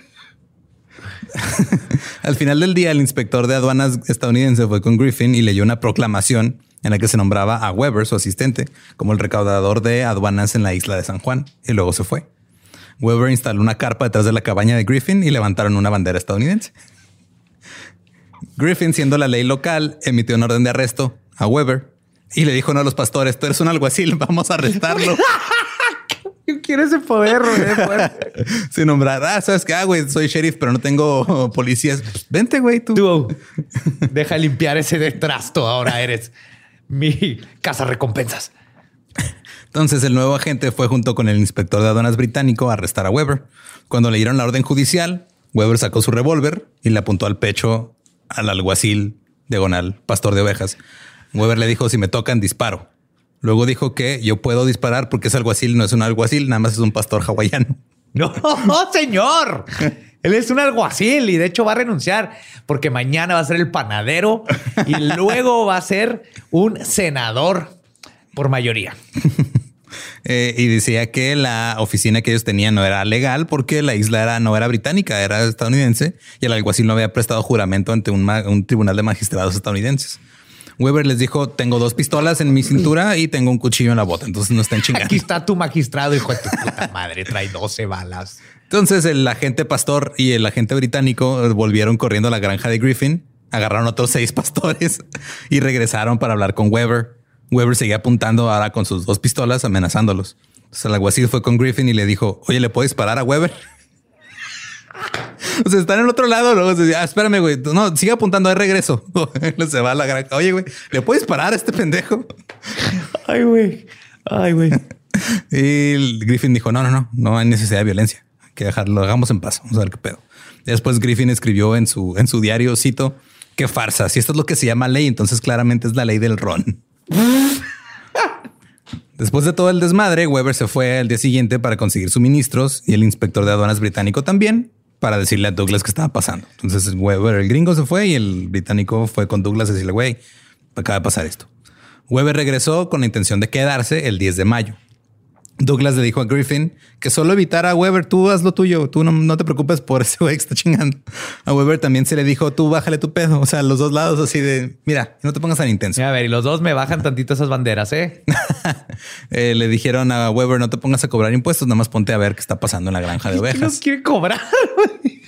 Al final del día, el inspector de aduanas estadounidense fue con Griffin y leyó una proclamación en la que se nombraba a Weber, su asistente, como el recaudador de aduanas en la isla de San Juan, y luego se fue. Weber instaló una carpa detrás de la cabaña de Griffin y levantaron una bandera estadounidense. Griffin, siendo la ley local, emitió un orden de arresto a Weber y le dijo a uno de los pastores, tú eres un alguacil, vamos a arrestarlo. Yo quiero ese poder, güey. Sin nombrar, ah, sabes qué, ah, güey, soy sheriff, pero no tengo policías. Pues, vente, güey, tú. Tú, deja limpiar ese de trasto. Ahora eres mi casa recompensas. Entonces el nuevo agente fue junto con el inspector de aduanas británico a arrestar a Weber. Cuando le dieron la orden judicial, Weber sacó su revólver y le apuntó al pecho al alguacil diagonal, pastor de ovejas. Weber le dijo, si me tocan, disparo. Luego dijo que yo puedo disparar porque es alguacil, no es un alguacil, nada más es un pastor hawaiano. No, señor. Él es un alguacil y de hecho va a renunciar porque mañana va a ser el panadero y luego va a ser un senador por mayoría. Eh, y decía que la oficina que ellos tenían no era legal porque la isla era, no era británica, era estadounidense y el alguacil no había prestado juramento ante un, ma- un tribunal de magistrados estadounidenses. Weber les dijo, tengo dos pistolas en mi cintura y tengo un cuchillo en la bota, entonces no están chingando. Aquí está tu magistrado, hijo de tu puta madre, trae doce balas. Entonces el agente pastor y el agente británico volvieron corriendo a la granja de Griffin, agarraron otros seis pastores y regresaron para hablar con Weber. Weber seguía apuntando ahora con sus dos pistolas, amenazándolos. Entonces el alguacil fue con Griffin y le dijo, oye, ¿le puedo disparar a Weber? O sea, están en el otro lado. Luego se dice, ah, espérame, güey. No, sigue apuntando, de regreso. Se va a la granja. Oye, güey, ¿le puedo disparar a este pendejo? Ay, güey. Ay, güey. Y el Griffin dijo, no, no, no, no hay necesidad de violencia. Hay que dejarlo, lo hagamos en paz. Vamos a ver qué pedo. Y después Griffin escribió en su, en su diario, cito, qué farsa. Si esto es lo que se llama ley, entonces claramente es la ley del ron. Después de todo el desmadre, Weber se fue al día siguiente para conseguir suministros y el inspector de aduanas británico también para decirle a Douglas qué estaba pasando. Entonces Weber, el gringo, se fue y el británico fue con Douglas a decirle, güey, acaba de pasar esto. Weber regresó con la intención de quedarse el diez de mayo. Douglas le dijo a Griffin que solo evitara a Weber, tú haz lo tuyo, tú no, no te preocupes por ese güey que está chingando. A Weber también se le dijo, tú bájale tu pedo. O sea, los dos lados así de, mira, no te pongas tan intenso. A ver, y los dos me bajan tantito esas banderas, ¿eh? eh le dijeron a Weber, no te pongas a cobrar impuestos, nada más ponte a ver qué está pasando en la granja de ¿Qué ovejas. nos quiere cobrar, güey?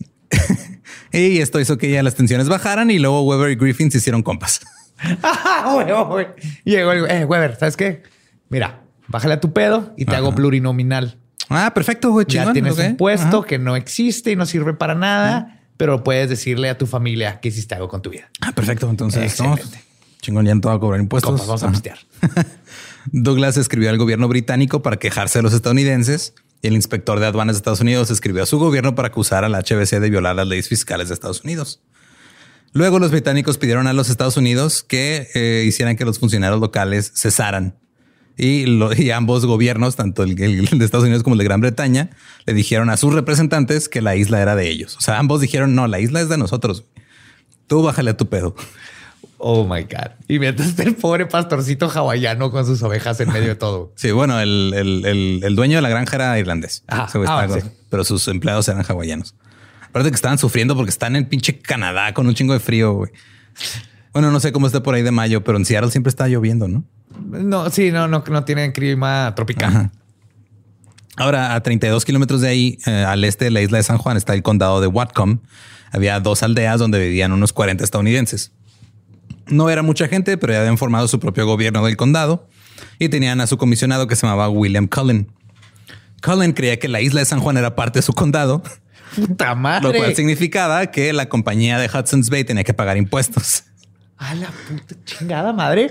Y esto hizo que ya las tensiones bajaran y luego Weber y Griffin se hicieron compas. Ah, güey, güey. Llegó el eh, Weber, ¿sabes qué? Mira, bájale a tu pedo y te Ajá. hago plurinominal. Ah, perfecto, güey. Ya chingón, tienes ok. un puesto Ajá. que no existe y no sirve para nada, Ajá. pero puedes decirle a tu familia que hiciste algo con tu vida. Ah, perfecto. Entonces, no, Excelente. chingón, ya no te va a cobrar impuestos. Compas, vamos a Ajá. pistear. Douglas escribió al gobierno británico para quejarse de los estadounidenses y el inspector de aduanas de Estados Unidos escribió a su gobierno para acusar al H B C de violar las leyes fiscales de Estados Unidos. Luego los británicos pidieron a los Estados Unidos que eh, hicieran que los funcionarios locales cesaran. Y, lo, y ambos gobiernos, tanto el, el de Estados Unidos como el de Gran Bretaña, le dijeron a sus representantes que la isla era de ellos. O sea, ambos dijeron, no, la isla es de nosotros. Tú bájale a tu pedo. Oh my God. Y mientras está el pobre pastorcito hawaiano con sus ovejas en medio de todo. Sí, bueno, el, el, el, el dueño de la granja era irlandés. Ajá. Ese güey Ah, estaba- sí. Pero sus empleados eran hawaianos. Aparte que estaban sufriendo porque están en pinche Canadá con un chingo de frío, güey. Bueno, no sé cómo está por ahí de mayo, pero en Seattle siempre está lloviendo, ¿no? No, sí, no, no, no tienen clima tropical. Ajá. Ahora, a treinta y dos kilómetros de ahí, eh, al este de la isla de San Juan, está el condado de Whatcom. Había dos aldeas donde vivían unos cuarenta estadounidenses. No era mucha gente, pero ya habían formado su propio gobierno del condado y tenían a su comisionado que se llamaba William Cullen. Cullen creía que la isla de San Juan era parte de su condado, Puta madre. lo cual significaba que la compañía de Hudson's Bay tenía que pagar impuestos. A la puta chingada madre.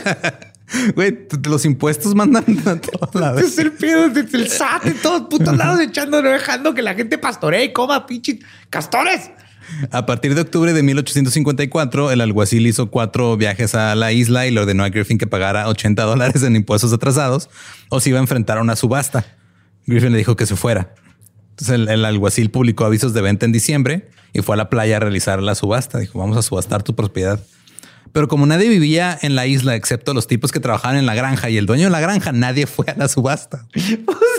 Güey, t- los impuestos mandan a todos lados. Es el pedo desde el S A T en todos putos lados echando, no dejando que la gente pastoree y coma pinches castores. A partir de octubre de mil ochocientos cincuenta y cuatro, el alguacil hizo cuatro viajes a la isla y le ordenó a Griffin que pagara ochenta dólares en impuestos atrasados o se iba a enfrentar a una subasta. Griffin le dijo que se fuera. Entonces el, el alguacil publicó avisos de venta en diciembre y fue a la playa a realizar la subasta. Dijo, vamos a subastar tu propiedad. Pero como nadie vivía en la isla, excepto los tipos que trabajaban en la granja y el dueño de la granja, nadie fue a la subasta. Sí.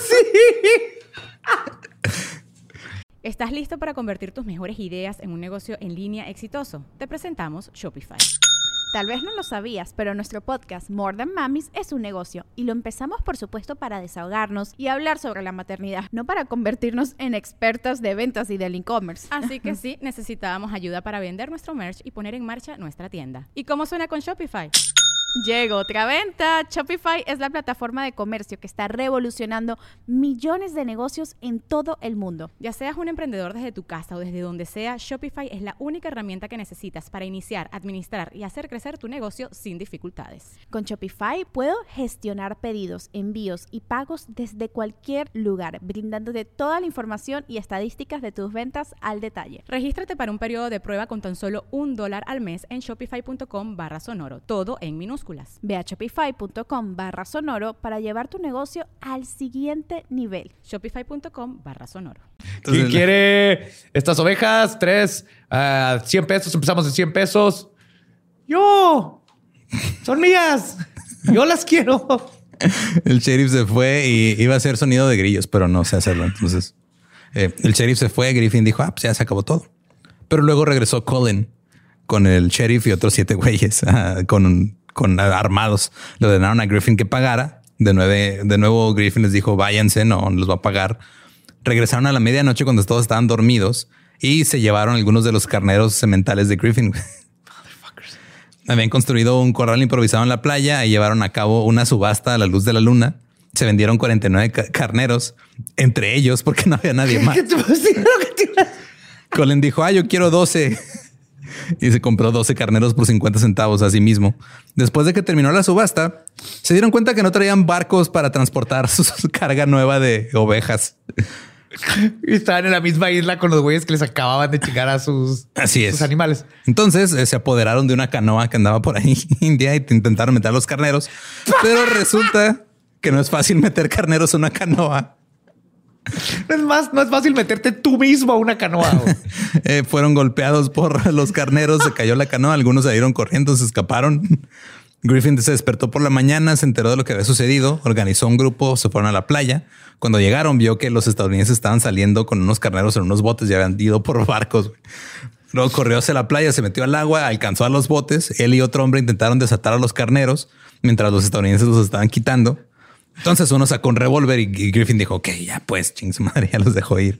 ¿Estás listo para convertir tus mejores ideas en un negocio en línea exitoso? Te presentamos Shopify. Tal vez no lo sabías, pero nuestro podcast More Than Mamis es un negocio y lo empezamos por supuesto para desahogarnos y hablar sobre la maternidad, no para convertirnos en expertas de ventas y del e-commerce. Así que sí, necesitábamos ayuda para vender nuestro merch y poner en marcha nuestra tienda. ¿Y cómo suena con Shopify? Llegó otra venta. Shopify es la plataforma de comercio que está revolucionando millones de negocios en todo el mundo. Ya seas un emprendedor desde tu casa o desde donde sea, Shopify es la única herramienta que necesitas para iniciar, administrar y hacer crecer tu negocio sin dificultades. Con Shopify puedo gestionar pedidos, envíos y pagos desde cualquier lugar, brindándote toda la información y estadísticas de tus ventas al detalle. Regístrate para un periodo de prueba con tan solo un dólar al mes en shopify.com barra sonoro, todo en minúsculas. Ve a shopify.com barra sonoro para llevar tu negocio al siguiente nivel. Shopify.com barra sonoro. ¿Quién quiere estas ovejas? Tres, uh, cien pesos. Empezamos en cien pesos. Yo. Son mías. Yo las quiero. El sheriff se fue y iba a hacer sonido de grillos, pero no sé hacerlo. Entonces eh, el sheriff se fue. Griffin dijo, ah, pues ya se acabó todo. Pero luego regresó Colin con el sheriff y otros siete güeyes uh, con un con armados. Le ordenaron a Griffin que pagara. De, nueve, de nuevo Griffin les dijo, váyanse, no, no les va a pagar. Regresaron a la medianoche cuando todos estaban dormidos y se llevaron algunos de los carneros sementales de Griffin. Habían construido un corral improvisado en la playa y llevaron a cabo una subasta a la luz de la luna. Se vendieron cuarenta y nueve ca- carneros, entre ellos, porque no había nadie más. Colin dijo, ah, yo quiero doce. Y se compró doce carneros por cincuenta centavos a sí mismo. Después de que terminó la subasta, se dieron cuenta que no traían barcos para transportar su carga nueva de ovejas. Y estaban en la misma isla con los güeyes que les acababan de chingar a sus, Así es. sus animales. Entonces eh, se apoderaron de una canoa que andaba por ahí India y intentaron meter a los carneros. Pero resulta que no es fácil meter carneros en una canoa. No es más, no es fácil meterte tú mismo a una canoa. eh, fueron golpeados por los carneros, se cayó la canoa, algunos salieron corriendo, se escaparon. Griffin se despertó por la mañana, se enteró de lo que había sucedido, organizó un grupo, se fueron a la playa. Cuando llegaron, vio que los estadounidenses estaban saliendo con unos carneros en unos botes y habían ido por barcos. Luego corrió hacia la playa, se metió al agua, alcanzó a los botes. Él y otro hombre intentaron desatar a los carneros mientras los estadounidenses los estaban quitando. Entonces uno sacó un revólver y Griffin dijo, ok, ya pues, ching su madre, ya los dejó ir.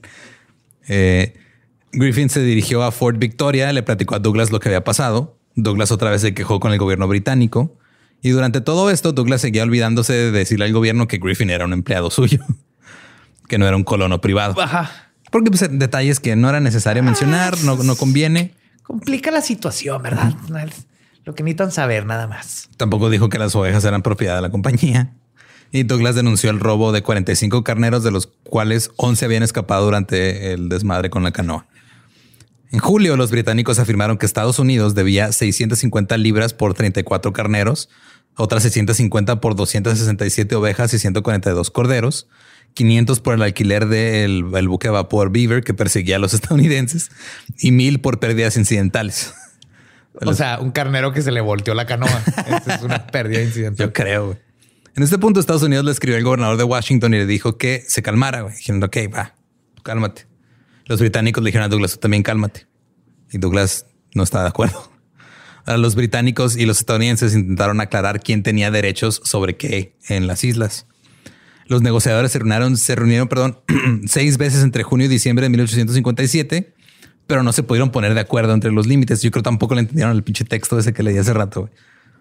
Eh, Griffin se dirigió a Fort Victoria, le platicó a Douglas lo que había pasado. Douglas otra vez se quejó con el gobierno británico. Y durante todo esto, Douglas seguía olvidándose de decirle al gobierno que Griffin era un empleado suyo, que no era un colono privado. Ajá. Porque pues, detalles que no era necesario mencionar, no, no conviene. Complica la situación, ¿verdad? Lo que necesitan saber nada más. Tampoco dijo que las ovejas eran propiedad de la compañía. Y Douglas denunció el robo de cuarenta y cinco carneros, de los cuales once habían escapado durante el desmadre con la canoa. En julio, los británicos afirmaron que Estados Unidos debía seiscientas cincuenta libras por treinta y cuatro carneros, otras seiscientas cincuenta por doscientas sesenta y siete ovejas y ciento cuarenta y dos corderos, quinientos por el alquiler del el buque a vapor Beaver que perseguía a los estadounidenses y mil por pérdidas incidentales. O sea, un carnero que se le volteó la canoa. Esa es una pérdida incidental. Yo creo, güey. En este punto, Estados Unidos le escribió al gobernador de Washington y le dijo que se calmara. Güey. Dijeron, ok, va, cálmate. Los británicos le dijeron a Douglas, tú también cálmate. Y Douglas no estaba de acuerdo. Ahora, los británicos y los estadounidenses intentaron aclarar quién tenía derechos sobre qué en las islas. Los negociadores se reunieron, se reunieron perdón, seis veces entre junio y diciembre de mil ochocientos cincuenta y siete, pero no se pudieron poner de acuerdo entre los límites. Yo creo que tampoco le entendieron el pinche texto ese que leí hace rato. Güey.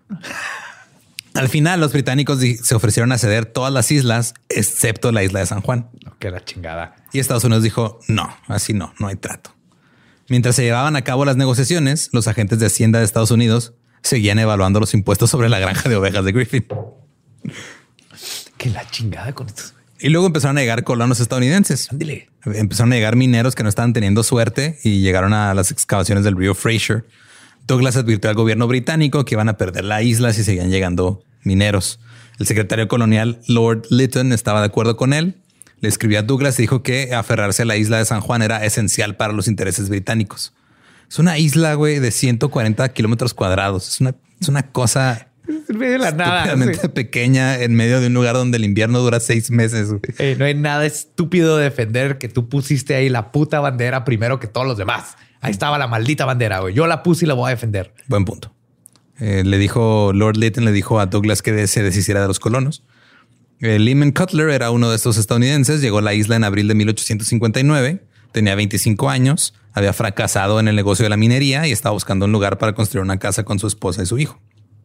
Al final, los británicos se ofrecieron a ceder todas las islas, excepto la isla de San Juan. No, que la chingada. Y Estados Unidos dijo, no, así no, no hay trato. Mientras se llevaban a cabo las negociaciones, los agentes de Hacienda de Estados Unidos seguían evaluando los impuestos sobre la granja de ovejas de Griffin. Que la chingada con estos. Y luego empezaron a llegar colonos estadounidenses. Ándale. Empezaron a llegar mineros que no estaban teniendo suerte y llegaron a las excavaciones del río Fraser. Douglas advirtió al gobierno británico que iban a perder la isla si seguían llegando mineros. El secretario colonial Lord Lytton estaba de acuerdo con él. Le escribió a Douglas y dijo que aferrarse a la isla de San Juan era esencial para los intereses británicos. Es una isla, güey, de ciento cuarenta kilómetros cuadrados. Es una, es una cosa en medio de la nada, estúpidamente sí. pequeña en medio de un lugar donde el invierno dura seis meses. Güey. Eh, no hay nada estúpido de defender que tú pusiste ahí la puta bandera primero que todos los demás. Ahí estaba la maldita bandera, güey. Yo la puse y la voy a defender. Buen punto. Eh, le dijo Lord Lytton, le dijo a Douglas que se deshiciera de los colonos. Eh, Lyman Cutler era uno de estos estadounidenses. Llegó a la isla en abril de mil ochocientos cincuenta y nueve. Tenía veinticinco años. Había fracasado en el negocio de la minería y estaba buscando un lugar para construir una casa con su esposa y su hijo.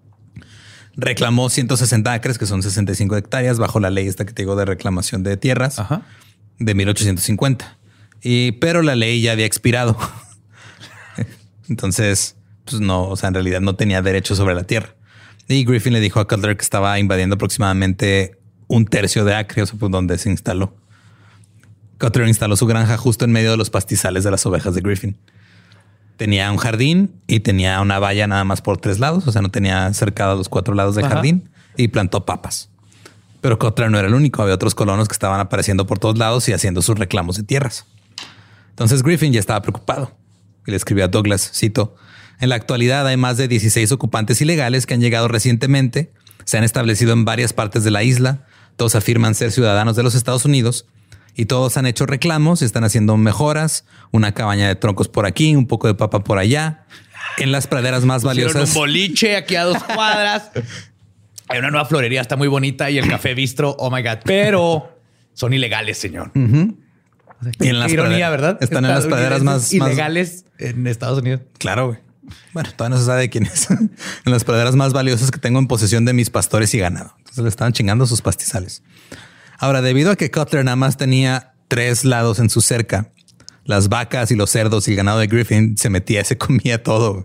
Reclamó ciento sesenta acres, que son sesenta y cinco hectáreas, bajo la ley esta que te digo de reclamación de tierras. Ajá. De mil ochocientos cincuenta. Y, pero la ley ya había expirado. Entonces, pues no, o sea, en realidad no tenía derecho sobre la tierra. Y Griffin le dijo a Cutler que estaba invadiendo aproximadamente un tercio de acre, o sea, pues donde se instaló. Cutler instaló su granja justo en medio de los pastizales de las ovejas de Griffin. Tenía un jardín y tenía una valla nada más por tres lados. O sea, no tenía cercado los cuatro lados del Ajá. jardín y plantó papas. Pero Cutler no era el único. Había otros colonos que estaban apareciendo por todos lados y haciendo sus reclamos de tierras. Entonces Griffin ya estaba preocupado y le escribió a Douglas, cito, en la actualidad hay más de dieciséis ocupantes ilegales que han llegado recientemente. Se han establecido en varias partes de la isla. Todos afirman ser ciudadanos de los Estados Unidos. Y todos han hecho reclamos, están haciendo mejoras, una cabaña de troncos por aquí, un poco de papa por allá. En las praderas más valiosas. Un boliche aquí a dos cuadras. Hay una nueva florería, está muy bonita y el café bistro. Oh my God. Pero son ilegales, señor. Uh-huh. O sea, y en las ironía, ¿verdad? Están en las praderas más ilegales más... en Estados Unidos. Claro, güey. Bueno, todavía no se sabe de quién es. En las praderas más valiosas que tengo en posesión de mis pastores y ganado. Entonces le estaban chingando sus pastizales. Ahora, debido a que Cutler nada más tenía tres lados en su cerca, las vacas y los cerdos y el ganado de Griffin se metía y se comía todo.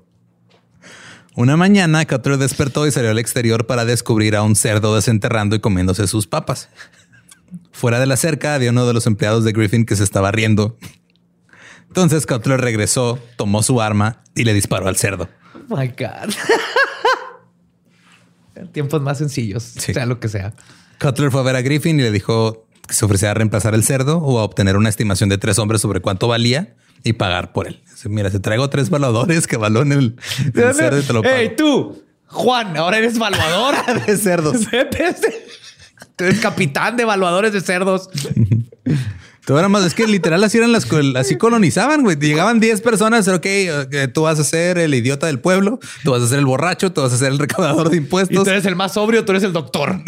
Una mañana, Cutler despertó y salió al exterior para descubrir a un cerdo desenterrando y comiéndose sus papas. Fuera de la cerca había uno de los empleados de Griffin que se estaba riendo. Entonces Cutler regresó, tomó su arma y le disparó al cerdo. Oh my God. Tiempos más sencillos, sí. Sea lo que sea. Cutler fue a ver a Griffin y le dijo que se ofrecía a reemplazar el cerdo o a obtener una estimación de tres hombres sobre cuánto valía y pagar por él. Dice, mira, te traigo tres valuadores que valúan el, el cerdo y te lo pago. Hey, tú, Juan, ahora eres valuador de cerdos. Tú eres capitán de evaluadores de cerdos. Todo era más, es que literal así eran las, así colonizaban, güey. Llegaban diez personas, ok, tú vas a ser el idiota del pueblo, tú vas a ser el borracho, tú vas a ser el recaudador de impuestos. Y tú eres el más sobrio, tú eres el doctor.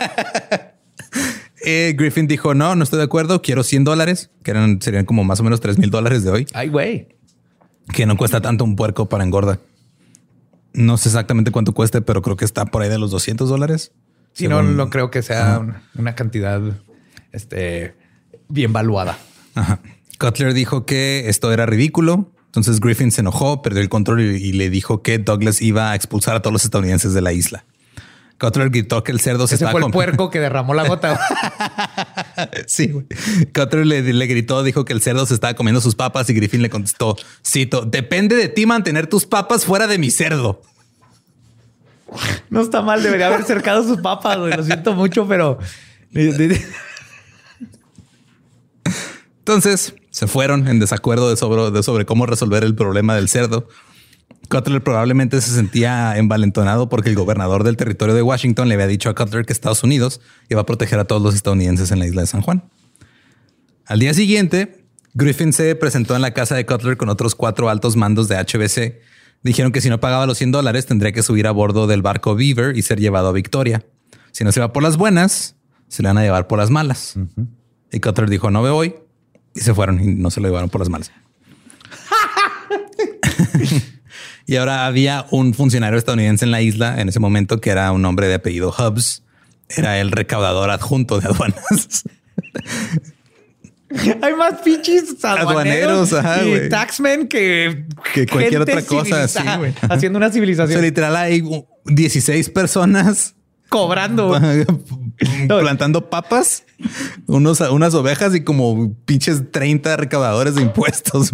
eh, Griffin dijo, no, no estoy de acuerdo, quiero cien dólares, que eran, serían como más o menos tres mil dólares de hoy. Ay, güey. Que no cuesta tanto un puerco para engorda. No sé exactamente cuánto cueste, pero creo que está por ahí de los doscientos dólares. Sí, según... no, no creo que sea una, una cantidad, este... bien valuada. Ajá. Cutler dijo que esto era ridículo. Entonces Griffin se enojó, perdió el control y, y le dijo que Douglas iba a expulsar a todos los estadounidenses de la isla. Cutler gritó que el cerdo se Ese estaba... Ese fue el puerco que derramó la gota. Sí, güey. Cutler le, le gritó, dijo que el cerdo se estaba comiendo sus papas y Griffin le contestó, cito, depende de ti mantener tus papas fuera de mi cerdo. No está mal, debería haber cercado sus papas, güey. Lo siento mucho, pero... Entonces se fueron en desacuerdo de sobre, de sobre cómo resolver el problema del cerdo. Cutler probablemente se sentía envalentonado porque el gobernador del territorio de Washington le había dicho a Cutler que Estados Unidos iba a proteger a todos los estadounidenses en la isla de San Juan. Al día siguiente, Griffin se presentó en la casa de Cutler con otros cuatro altos mandos de H B C. Dijeron que si no pagaba los cien dólares tendría que subir a bordo del barco Beaver y ser llevado a Victoria. Si no se va por las buenas, se le van a llevar por las malas. Uh-huh. Y Cutler dijo, no me voy. Y se fueron y no se lo llevaron por las malas. Y ahora había un funcionario estadounidense en la isla en ese momento que era un hombre de apellido Hubbs. Era el recaudador adjunto de aduanas. Hay más pinches aduaneros, aduaneros ajá, y wey. taxmen que, que cualquier otra cosa. Sí, haciendo una civilización. O sea, literal hay dieciséis personas Cobrando. Plantando papas, unos, unas ovejas y como pinches treinta recaudadores de impuestos.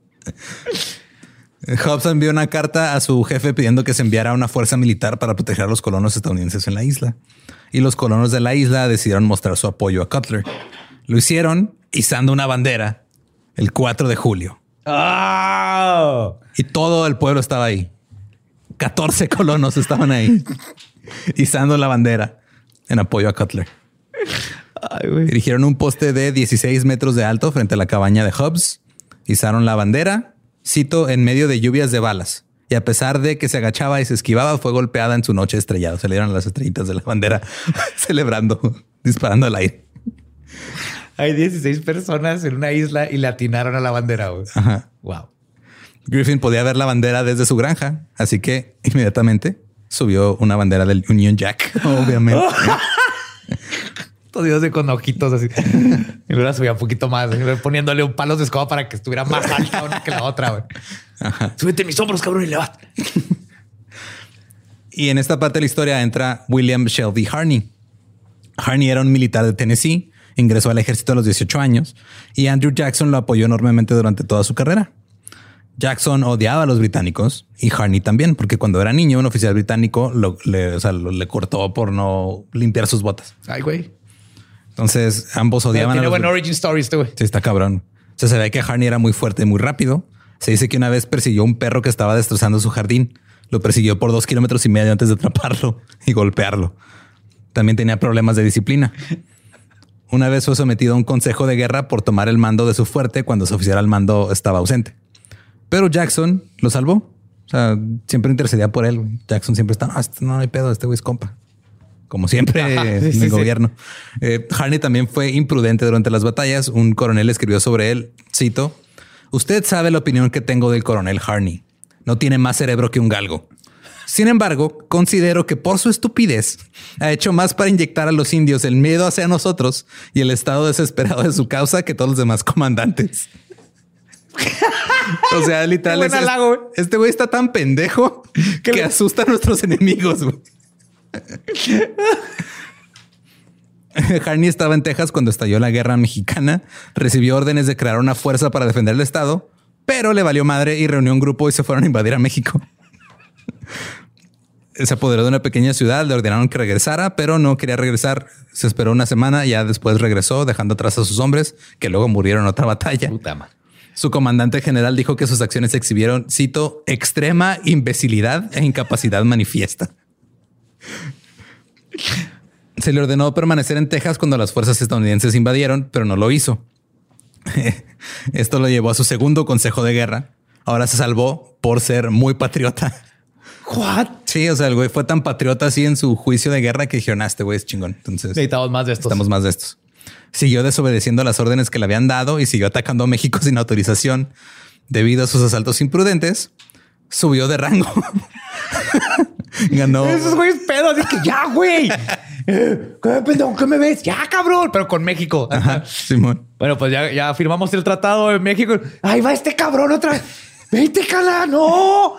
Hobbs envió una carta a su jefe pidiendo que se enviara una fuerza militar para proteger a los colonos estadounidenses en la isla. Y los colonos de la isla decidieron mostrar su apoyo a Cutler. Lo hicieron izando una bandera el cuatro de julio. Oh. Y todo el pueblo estaba ahí. catorce colonos estaban ahí izando la bandera en apoyo a Cutler. Ay, güey. Erigieron un poste de dieciséis metros de alto frente a la cabaña de Hobbs. Izaron la bandera, cito, en medio de lluvias de balas. Y a pesar de que se agachaba y se esquivaba, fue golpeada en su noche estrellada. Se le dieron las estrellitas de la bandera celebrando, disparando al aire. Hay dieciséis personas en una isla y le atinaron a la bandera. Güey. Ajá. Wow. Griffin podía ver la bandera desde su granja, así que inmediatamente subió una bandera del Union Jack, obviamente. Todos de con ojitos así. Y luego la subía un poquito más, poniéndole un palo de escoba para que estuviera más alta una que la otra. Güey. Súbete mis hombros, cabrón, y le vas. Y en esta parte de la historia entra William Shelby Harney. Harney era un militar de Tennessee, ingresó al ejército a los dieciocho años y Andrew Jackson lo apoyó enormemente durante toda su carrera. Jackson odiaba a los británicos y Harney también, porque cuando era niño, un oficial británico lo, le, o sea, lo, le cortó por no limpiar sus botas. Ay, güey. Entonces ambos odiaban. Tiene a los... buen origin story este güey. Sí, está cabrón. O sea, se ve que Harney era muy fuerte y muy rápido. Se dice que una vez persiguió un perro que estaba destrozando su jardín. Lo persiguió por dos kilómetros y medio antes de atraparlo y golpearlo. También tenía problemas de disciplina. Una vez fue sometido a un consejo de guerra por tomar el mando de su fuerte cuando su oficial al mando estaba ausente. Pero Jackson lo salvó. O sea, siempre intercedía por él. Jackson siempre estaba, ah, no hay pedo, este güey es compa. Como siempre Ajá, en sí, el sí, gobierno. Sí. Eh, Harney también fue imprudente durante las batallas. Un coronel escribió sobre él, cito, usted sabe la opinión que tengo del coronel Harney. No tiene más cerebro que un galgo. Sin embargo, considero que por su estupidez ha hecho más para inyectar a los indios el miedo hacia nosotros y el estado desesperado de su causa que todos los demás comandantes. O sea, literal, es, halago, este güey está tan pendejo que le asusta a nuestros enemigos. Güey. Harney estaba en Texas cuando estalló la guerra mexicana. Recibió órdenes de crear una fuerza para defender el estado, pero le valió madre y reunió un grupo y se fueron a invadir a México. Se apoderó de una pequeña ciudad, le ordenaron que regresara, pero no quería regresar. Se esperó una semana y ya después regresó, dejando atrás a sus hombres que luego murieron en otra batalla. Puta madre. Su comandante general dijo que sus acciones exhibieron, cito, extrema imbecilidad e incapacidad manifiesta. Se le ordenó permanecer en Texas cuando las fuerzas estadounidenses invadieron, pero no lo hizo. Esto lo llevó a su segundo consejo de guerra. Ahora se salvó por ser muy patriota. What? Sí, o sea, el güey fue tan patriota así en su juicio de guerra que dijeron, ah, este güey es chingón. Entonces necesitamos más de estos. Necesitamos más de estos. Siguió desobedeciendo las órdenes que le habían dado y siguió atacando a México sin autorización. Debido a sus asaltos imprudentes, subió de rango. Ganó. Esos güeyes pedos. Así que ya, güey. Eh, ¿Qué, pendejo? ¿Qué me ves? Ya, cabrón. Pero con México. Ajá, Simón. Bueno, pues ya, ya firmamos el tratado en México. Ahí va este cabrón otra vez. Vete, cala. No.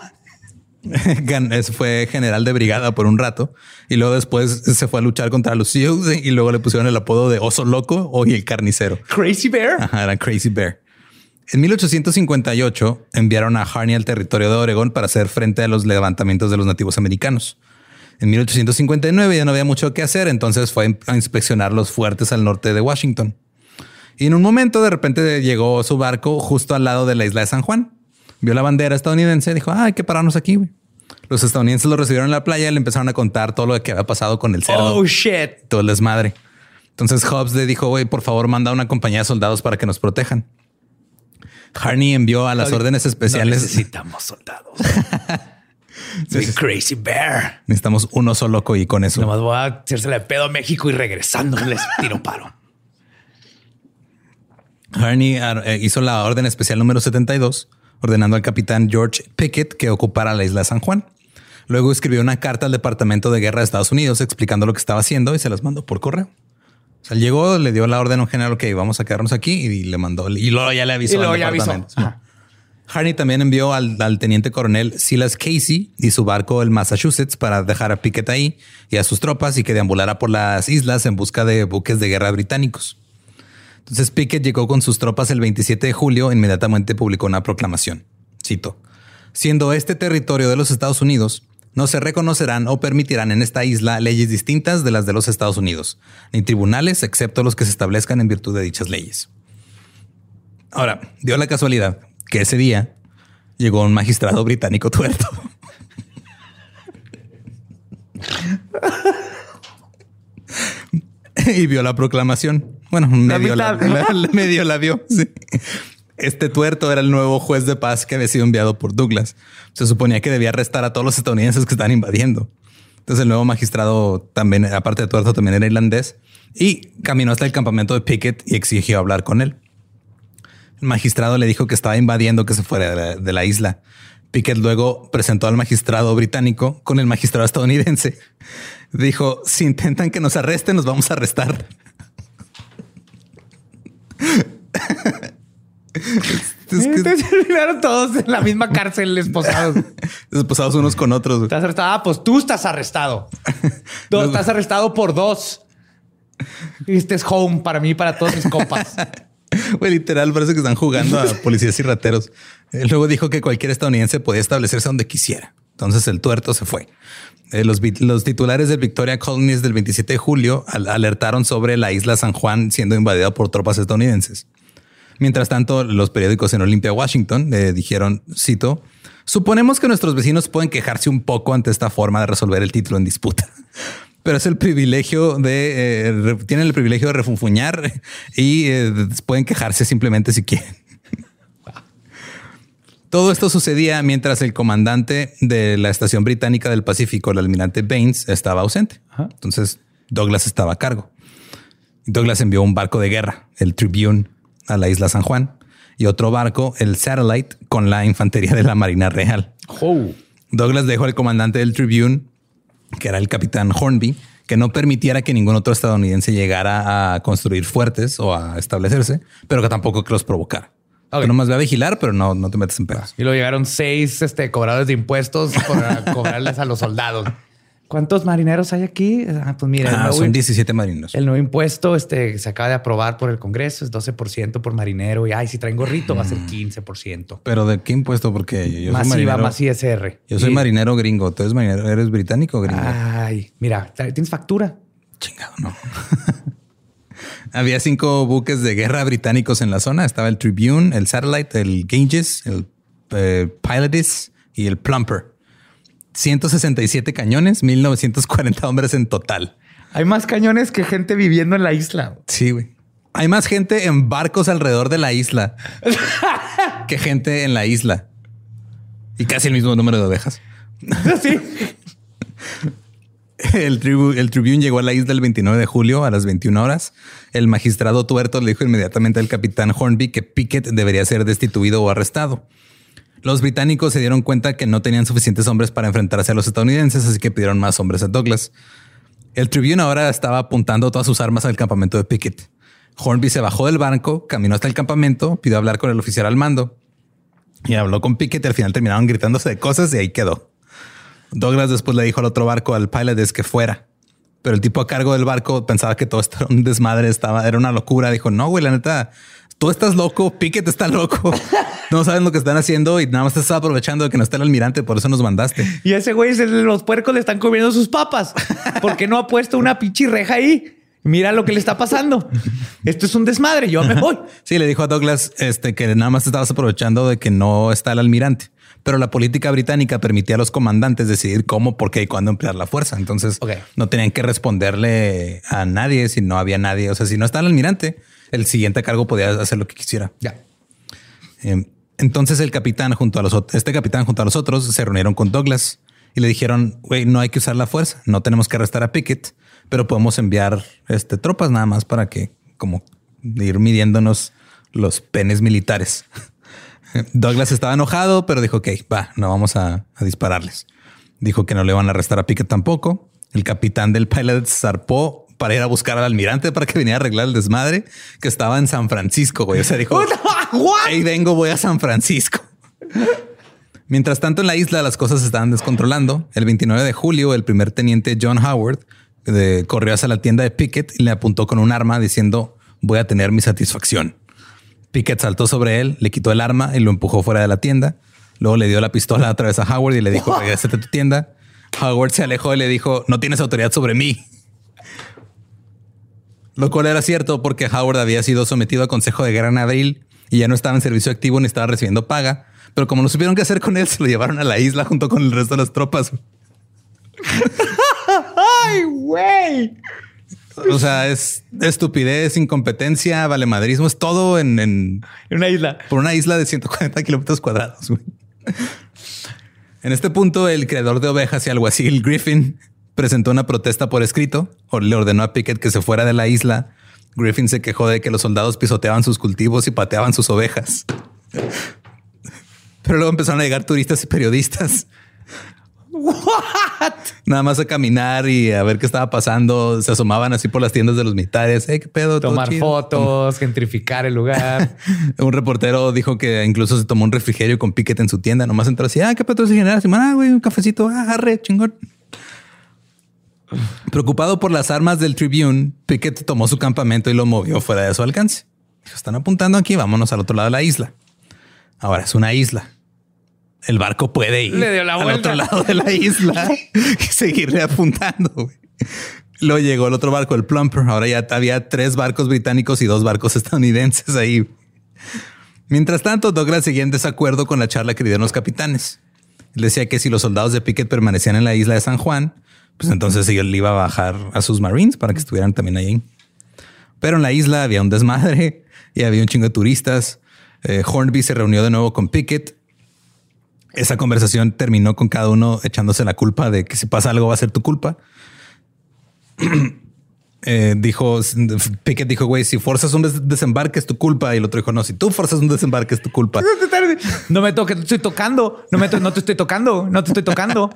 Fue general de brigada por un rato y luego después se fue a luchar contra los Sioux y luego le pusieron el apodo de Oso Loco o el Carnicero. Crazy Bear. Ajá, era Crazy Bear. En mil ochocientos cincuenta y ocho enviaron a Harney al territorio de Oregón para hacer frente a los levantamientos de los nativos americanos. En mil ochocientos cincuenta y nueve ya no había mucho que hacer, entonces fue a inspeccionar los fuertes al norte de Washington. Y en un momento de repente llegó su barco justo al lado de la isla de San Juan. Vio la bandera estadounidense y dijo, ah, hay que pararnos aquí, güey. Los estadounidenses lo recibieron en la playa y le empezaron a contar todo lo que había pasado con el cerdo. Oh, shit. Todo el desmadre. Entonces Hobbs le dijo, güey, por favor, manda una compañía de soldados para que nos protejan. Harney envió a las no, órdenes especiales. No necesitamos soldados. Soy Crazy Bear. Necesitamos un oso loco y con eso. Nomás voy a hacérsela de pedo a México y regresando les tiro paro. Harney hizo la orden especial número setenta y dos, ordenando al capitán George Pickett que ocupara la isla de San Juan. Luego escribió una carta al Departamento de Guerra de Estados Unidos explicando lo que estaba haciendo y se las mandó por correo. O sea, llegó, le dio la orden a un general que okay, vamos a quedarnos aquí y le mandó y luego ya le avisó. Y luego ya avisó. Harney también envió al, al teniente coronel Silas Casey y su barco el Massachusetts para dejar a Pickett ahí y a sus tropas y que deambulara por las islas en busca de buques de guerra británicos. Entonces Pickett llegó con sus tropas el veintisiete de julio e inmediatamente publicó una proclamación. Cito: siendo este territorio de los Estados Unidos, no se reconocerán o permitirán en esta isla leyes distintas de las de los Estados Unidos, ni tribunales excepto los que se establezcan en virtud de dichas leyes. Ahora, dio la casualidad que ese día llegó un magistrado británico tuerto. Y vio la proclamación. Bueno, medio la, la, la, medio la vio. Sí. Este tuerto era el nuevo juez de paz que había sido enviado por Douglas. Se suponía que debía arrestar a todos los estadounidenses que estaban invadiendo. Entonces el nuevo magistrado también, aparte de tuerto, también era irlandés y caminó hasta el campamento de Pickett y exigió hablar con él. El magistrado le dijo que estaba invadiendo, que se fuera de la, de la isla. Pickett luego presentó al magistrado británico con el magistrado estadounidense. Dijo: si intentan que nos arresten, nos vamos a arrestar. Es que terminaron todos en la misma cárcel, esposados. Esposados unos con otros. Estás arrestado. Ah, pues tú estás arrestado. Tú Los... estás arrestado por dos. Este es home para mí, para todos mis compas. Güey, literal, parece que están jugando a policías y rateros. Él luego dijo que cualquier estadounidense podía establecerse donde quisiera. Entonces el tuerto se fue. Eh, los, los titulares del Victoria Colonies del veintisiete de julio al alertaron sobre la isla San Juan siendo invadida por tropas estadounidenses. Mientras tanto, los periódicos en Olympia, Washington, le dijeron, cito: suponemos que nuestros vecinos pueden quejarse un poco ante esta forma de resolver el título en disputa, pero es el privilegio de eh, tienen el privilegio de refunfuñar y eh, pueden quejarse simplemente si quieren. Todo esto sucedía mientras el comandante de la estación británica del Pacífico, el almirante Baines, estaba ausente. Ajá. Entonces Douglas estaba a cargo. Douglas envió un barco de guerra, el Tribune, a la isla San Juan y otro barco, el Satellite, con la infantería de la Marina Real. Oh. Douglas dejó al comandante del Tribune, que era el capitán Hornby, que no permitiera que ningún otro estadounidense llegara a construir fuertes o a establecerse, pero que tampoco que los provocara. Okay. Que nomás va a vigilar, pero no, no te metes en pedos. Y luego llegaron seis este, cobradores de impuestos para cobrarles a los soldados. ¿Cuántos marineros hay aquí? Ah, pues mira, ah, nuevo, son diecisiete marineros. El nuevo impuesto este, se acaba de aprobar por el Congreso, es doce por ciento por marinero. Y ay, si traen gorrito mm. va a ser quince por ciento. ¿Pero de qué impuesto? Porque yo más soy marinero. I V A, más I S R. Yo soy y... marinero gringo. ¿Tú eres marinero? ¿Eres británico o gringo? Ay, mira, ¿tienes factura? Chingado, no. Había cinco buques de guerra británicos en la zona. Estaba el Tribune, el Satellite, el Ganges, el eh, Pilatus y el Plumper. ciento sesenta y siete cañones, mil novecientos cuarenta hombres en total. Hay más cañones que gente viviendo en la isla. Sí, güey. Hay más gente en barcos alrededor de la isla que gente en la isla. Y casi el mismo número de ovejas. Sí. El, tribu, el Tribune llegó a la isla el veintinueve de julio a las veintiuna horas. El magistrado tuerto le dijo inmediatamente al capitán Hornby que Pickett debería ser destituido o arrestado. Los británicos se dieron cuenta que no tenían suficientes hombres para enfrentarse a los estadounidenses, así que pidieron más hombres a Douglas. El Tribune ahora estaba apuntando todas sus armas al campamento de Pickett. Hornby se bajó del barco, caminó hasta el campamento, pidió hablar con el oficial al mando y habló con Pickett y al final terminaron gritándose de cosas y ahí quedó. Douglas después le dijo al otro barco, al Pilatus, que fuera. Pero el tipo a cargo del barco pensaba que todo esto era un desmadre, estaba, era una locura. Dijo, no, güey, la neta, tú estás loco, Pickett está loco. No saben lo que están haciendo y nada más te estás aprovechando de que no está el almirante, por eso nos mandaste. Y ese güey, los puercos le están comiendo sus papas. ¿Por qué no ha puesto una pinche reja ahí? Mira lo que le está pasando. Esto es un desmadre, yo me voy. Sí, le dijo a Douglas este, que nada más te estabas aprovechando de que no está el almirante. Pero la política británica permitía a los comandantes decidir cómo, por qué y cuándo emplear la fuerza. Entonces okay. no tenían que responderle a nadie si no había nadie. O sea, si no está el almirante, el siguiente a cargo podía hacer lo que quisiera. Ya. Eh, entonces el capitán junto a los este capitán junto a los otros se reunieron con Douglas y le dijeron, güey, no hay que usar la fuerza. No tenemos que arrestar a Pickett, pero podemos enviar este, tropas nada más para que como ir midiéndonos los penes militares. Douglas estaba enojado, pero dijo, ok, va, no vamos a, a dispararles. Dijo que no le iban a arrestar a Pickett tampoco. El capitán del Pilot zarpó para ir a buscar al almirante para que viniera a arreglar el desmadre que estaba en San Francisco, güey. O sea, dijo, ahí vengo, voy a San Francisco. Mientras tanto, en la isla las cosas se estaban descontrolando. El veintinueve de julio, el primer teniente John Howard de, corrió hacia la tienda de Pickett y le apuntó con un arma diciendo: voy a tener mi satisfacción. Pickett saltó sobre él, le quitó el arma y lo empujó fuera de la tienda. Luego le dio la pistola otra vez a Howard y le dijo: regrésate a tu tienda. Howard se alejó y le dijo: no tienes autoridad sobre mí. Lo cual era cierto porque Howard había sido sometido a consejo de guerra en abril y ya no estaba en servicio activo ni estaba recibiendo paga. Pero como no supieron qué hacer con él, se lo llevaron a la isla junto con el resto de las tropas. ¡Ay, güey! O sea, es estupidez, incompetencia, valemadrismo, es todo en, en, en una isla. Por una isla de ciento cuarenta kilómetros cuadrados. Güey. En este punto, el criador de ovejas y alguacil Griffin presentó una protesta por escrito o le ordenó a Pickett que se fuera de la isla. Griffin se quejó de que los soldados pisoteaban sus cultivos y pateaban sus ovejas. Pero luego empezaron a llegar turistas y periodistas. What? Nada más a caminar y a ver qué estaba pasando. Se asomaban así por las tiendas de los militares. Hey, ¿qué pedo? Tomar fotos, gentrificar el lugar. Un reportero dijo que incluso se tomó un refrigerio con Pickett en su tienda. Nomás entró así. Ah, qué pedo, general. Ah, güey, un cafecito. Ah, arre, chingón. Preocupado por las armas del Tribune, Pickett tomó su campamento y lo movió fuera de su alcance. Dijo: están apuntando aquí, vámonos al otro lado de la isla. Ahora es una isla. El barco puede ir Le dio la al vuelta. otro lado de la isla y seguirle apuntando. Güey. Luego llegó el otro barco, el Plumper. Ahora ya había tres barcos británicos y dos barcos estadounidenses ahí. Mientras tanto, Douglas seguía en desacuerdo con la charla que dieron los capitanes. Él decía que si los soldados de Pickett permanecían en la isla de San Juan, pues entonces él iba a bajar a sus Marines para que estuvieran también ahí. Pero en la isla había un desmadre y había un chingo de turistas. Eh, Hornby se reunió de nuevo con Pickett. Esa conversación terminó con cada uno echándose la culpa de que si pasa algo va a ser tu culpa. eh, dijo Pickett dijo: güey, si forzas un des desembarque es tu culpa. Y el otro dijo: no, si tú forzas un desembarque es tu culpa. No me toques, te estoy tocando. No me to no te estoy tocando. No te estoy tocando.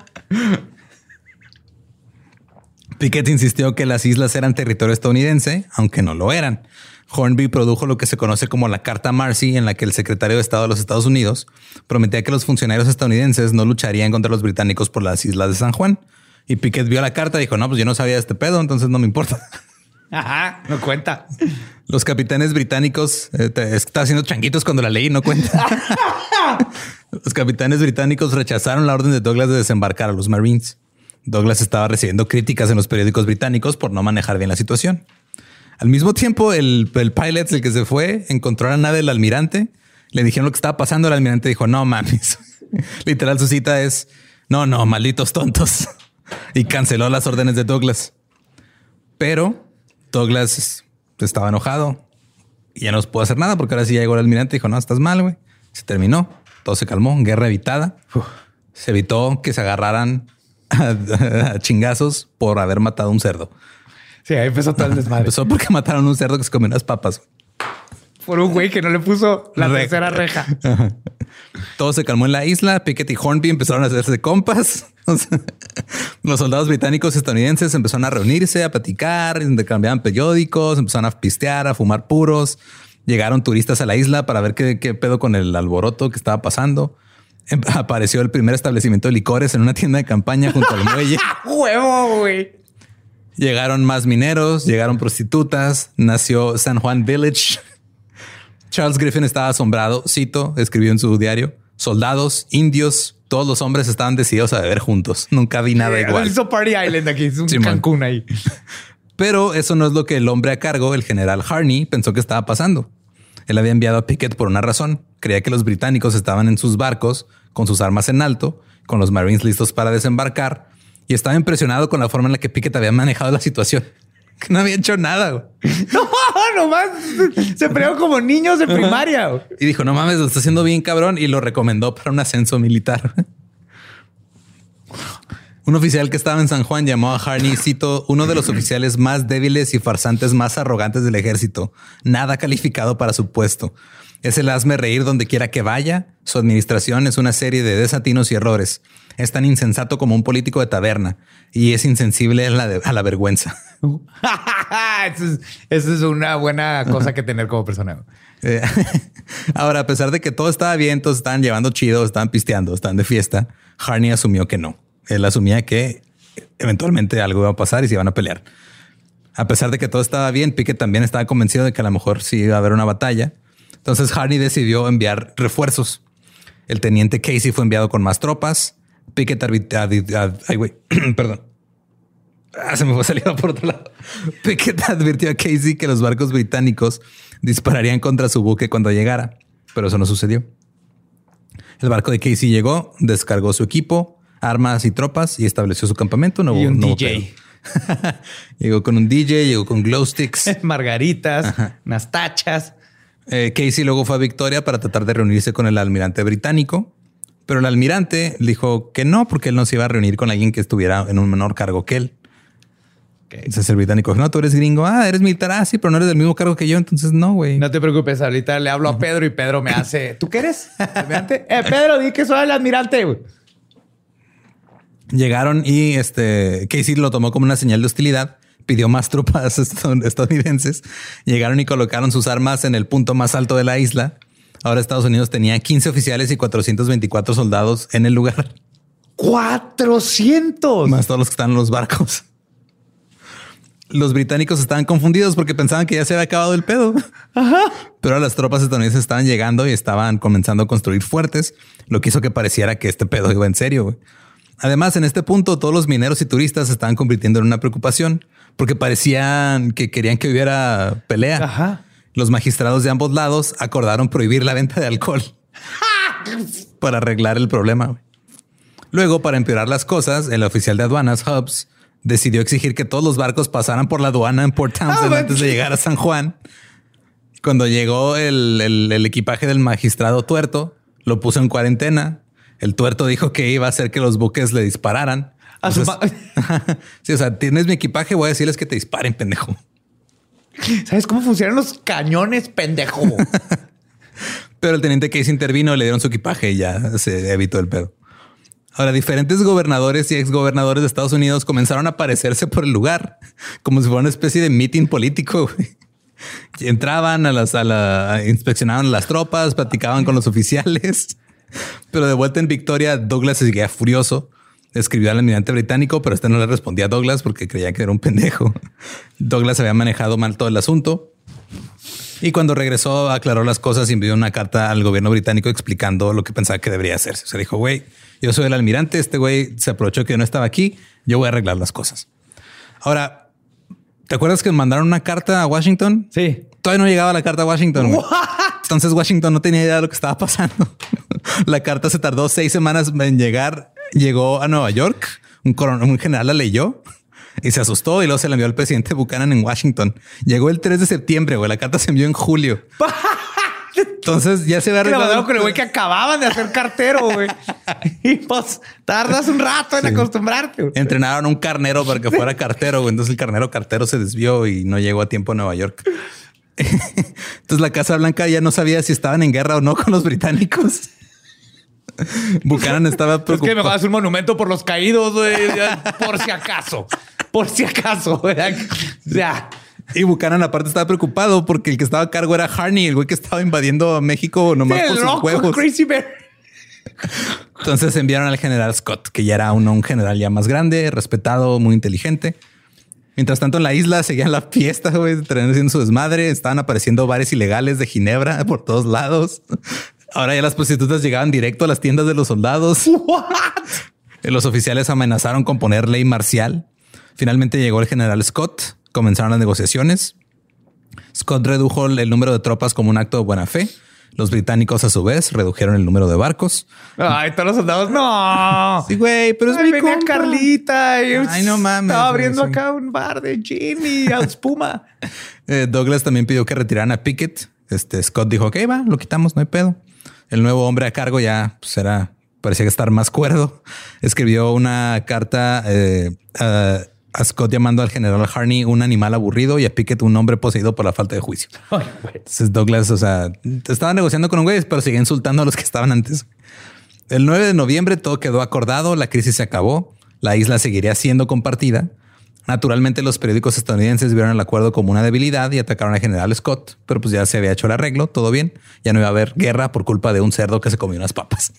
Pickett insistió que las islas eran territorio estadounidense, aunque no lo eran. Hornby produjo lo que se conoce como la Carta Marcy, en la que el secretario de Estado de los Estados Unidos prometía que los funcionarios estadounidenses no lucharían contra los británicos por las islas de San Juan. Y Pickett vio la carta y dijo: no, pues yo no sabía de este pedo, entonces no me importa. Ajá, no cuenta. Los capitanes británicos, eh, te, estaba haciendo changuitos cuando la leí, no cuenta. Los capitanes británicos rechazaron la orden de Douglas de desembarcar a los Marines. Douglas estaba recibiendo críticas en los periódicos británicos por no manejar bien la situación. Al mismo tiempo, el, el pilot, el que se fue, encontró la nave del almirante. Le dijeron lo que estaba pasando. El almirante dijo: no mames. Literal, su cita es: no, no, malditos tontos. Y canceló las órdenes de Douglas. Pero Douglas estaba enojado y ya no pudo hacer nada porque ahora sí ya llegó el almirante y dijo: no, estás mal, güey. Se terminó. Todo se calmó. Guerra evitada. Uf. Se evitó que se agarraran a, a chingazos por haber matado un cerdo. Sí, ahí empezó todo el desmadre. Empezó porque mataron un cerdo que se comió unas papas. Por un güey que no le puso la Reja. tercera reja. Todo se calmó en la isla. Pickett y Hornby empezaron a hacerse compas. O sea, los soldados británicos y estadounidenses empezaron a reunirse, a platicar, intercambiaban periódicos, empezaron a pistear, a fumar puros. Llegaron turistas a la isla para ver qué, qué pedo con el alboroto que estaba pasando. Apareció el primer establecimiento de licores en una tienda de campaña junto al muelle. ¡Huevo, güey! Llegaron más mineros, llegaron prostitutas, nació San Juan Village. Charles Griffin estaba asombrado, cito, escribió en su diario: soldados, indios, todos los hombres estaban decididos a beber juntos. Nunca vi nada igual. Hizo Party Island aquí, es un Sí, Cancún ahí. Pero eso no es lo que el hombre a cargo, el general Harney, pensó que estaba pasando. Él había enviado a Pickett por una razón. Creía que los británicos estaban en sus barcos con sus armas en alto, con los Marines listos para desembarcar, y estaba impresionado con la forma en la que Pickett había manejado la situación. Que no había hecho nada. Güey. No, nomás se peleó como niños de primaria. Güey. Y dijo: no mames, lo está haciendo bien cabrón, y lo recomendó para un ascenso militar. Un oficial que estaba en San Juan llamó a Harney, cito, uno de los oficiales más débiles y farsantes más arrogantes del ejército. Nada calificado para su puesto. Es el hazme reír donde quiera que vaya. Su administración es una serie de desatinos y errores. Es tan insensato como un político de taberna y es insensible a la, de, a la vergüenza. Eso es, eso es una buena cosa que tener como persona. Eh, ahora, a pesar de que todo estaba bien, todos estaban llevando chido, estaban pisteando, estaban de fiesta, Harney asumió que no. Él asumía que eventualmente algo iba a pasar y se iban a pelear. A pesar de que todo estaba bien, Pickett también estaba convencido de que a lo mejor sí iba a haber una batalla. Entonces Harney decidió enviar refuerzos. El teniente Casey fue enviado con más tropas. Pickett advirtió... Ay, güey. Perdón. Ah, se me fue saliendo por otro lado. Pickett advirtió a Casey que los barcos británicos dispararían contra su buque cuando llegara, pero eso no sucedió. El barco de Casey llegó, descargó su equipo, armas y tropas y estableció su campamento. No, y un no D J. Llegó con un D J, llegó con glow sticks, margaritas, ajá, unas tachas. Eh, Casey luego fue a Victoria para tratar de reunirse con el almirante británico, pero el almirante dijo que no, porque él no se iba a reunir con alguien que estuviera en un menor cargo que él. Okay. Entonces el británico dijo, no, tú eres gringo. Ah, eres militar. Ah, sí, pero no eres del mismo cargo que yo. Entonces no, güey. No te preocupes. Ahorita le hablo a Pedro y Pedro me hace... ¿Tú qué eres? ¿Almirante? Eh, Pedro, di que soy el almirante, güey. Llegaron y este Casey lo tomó como una señal de hostilidad. Pidió más tropas estadounidenses. Llegaron y colocaron sus armas en el punto más alto de la isla. Ahora Estados Unidos tenía quince oficiales y cuatrocientos veinticuatro soldados en el lugar. ¡cuatrocientos! Más todos los que están en los barcos. Los británicos estaban confundidos porque pensaban que ya se había acabado el pedo. Ajá. Pero las tropas estadounidenses estaban llegando y estaban comenzando a construir fuertes, lo que hizo que pareciera que este pedo iba en serio, güey. Además, en este punto, todos los mineros y turistas se estaban convirtiendo en una preocupación porque parecían que querían que hubiera pelea. Ajá. Los magistrados de ambos lados acordaron prohibir la venta de alcohol para arreglar el problema, güey. Luego, para empeorar las cosas, el oficial de aduanas, Hobbs, decidió exigir que todos los barcos pasaran por la aduana en Port Townsend oh, antes de llegar a San Juan. Cuando llegó el, el, el equipaje del magistrado tuerto, lo puso en cuarentena. El tuerto dijo que iba a hacer que los buques le dispararan. Entonces, sí, o sea, tienes mi equipaje, voy a decirles que te disparen, pendejo. ¿Sabes cómo funcionan los cañones, pendejo? Pero el teniente Casey intervino, le dieron su equipaje y ya se evitó el pedo. Ahora, diferentes gobernadores y exgobernadores de Estados Unidos comenzaron a aparecerse por el lugar como si fuera una especie de meeting político. Entraban a las, a la, inspeccionaban las tropas, platicaban con los oficiales. Pero de vuelta en Victoria, Douglas seguía furioso. Escribió al almirante británico, pero este no le respondía a Douglas porque creía que era un pendejo. Douglas había manejado mal todo el asunto. Y cuando regresó, aclaró las cosas y envió una carta al gobierno británico explicando lo que pensaba que debería hacerse. O sea, dijo, güey, yo soy el almirante. Este güey se aprovechó que yo no estaba aquí. Yo voy a arreglar las cosas. Ahora, ¿te acuerdas que mandaron una carta a Washington? Sí. Todavía no llegaba la carta a Washington. Entonces Washington no tenía idea de lo que estaba pasando. La carta se tardó seis semanas en llegar. Llegó a Nueva York. Un, coronel, un general la leyó y se asustó y luego se la envió al presidente Buchanan en Washington. Llegó el tres de septiembre, güey. La carta se envió en julio. Entonces ya se ve arreglado con el güey que acababan de hacer cartero, güey. Y pues tardas un rato en sí. acostumbrarte. Wey. Entrenaron a un carnero para que fuera cartero, güey. Entonces el carnero cartero se desvió y no llegó a tiempo a Nueva York. Entonces la Casa Blanca ya no sabía si estaban en guerra o no con los británicos. Buchanan estaba preocupado. Es que me va a hacer un monumento por los caídos, güey. Por si acaso. Por si acaso. Ya. Y Buchanan aparte estaba preocupado porque el que estaba a cargo era Harney, el güey que estaba invadiendo a México nomás sí, por sus loco, huevos. Crazy Bear. Entonces enviaron al general Scott, que ya era un, un general ya más grande, respetado, muy inteligente. Mientras tanto, en la isla seguían la fiesta, güey, haciendo su desmadre. Estaban apareciendo bares ilegales de Ginebra por todos lados. Ahora ya las prostitutas llegaban directo a las tiendas de los soldados. What? Los oficiales amenazaron con poner ley marcial. Finalmente llegó el general Scott. Comenzaron las negociaciones. Scott redujo el número de tropas como un acto de buena fe. Los británicos, a su vez, redujeron el número de barcos. Ay, todos los soldados. No. Sí, güey, pero es Ay, mi venía compa. Carlita. Y Ay, no mames. Estaba abriendo sí. acá un bar de gin y espuma. eh, Douglas también pidió que retiraran a Pickett. Este Scott dijo, ok, va, lo quitamos, no hay pedo. El nuevo hombre a cargo ya pues, era, parecía que estar más cuerdo. Escribió una carta eh, uh, a Scott llamando al general Harney un animal aburrido y a Pickett un hombre poseído por la falta de juicio. Ay, güey. Entonces Douglas, o sea, estaba negociando con un güey, pero seguía insultando a los que estaban antes. El nueve de noviembre todo quedó acordado, la crisis se acabó, la isla seguiría siendo compartida. Naturalmente los periódicos estadounidenses vieron el acuerdo como una debilidad y atacaron al general Scott, pero pues ya se había hecho el arreglo, todo bien. Ya no iba a haber guerra por culpa de un cerdo que se comió unas papas.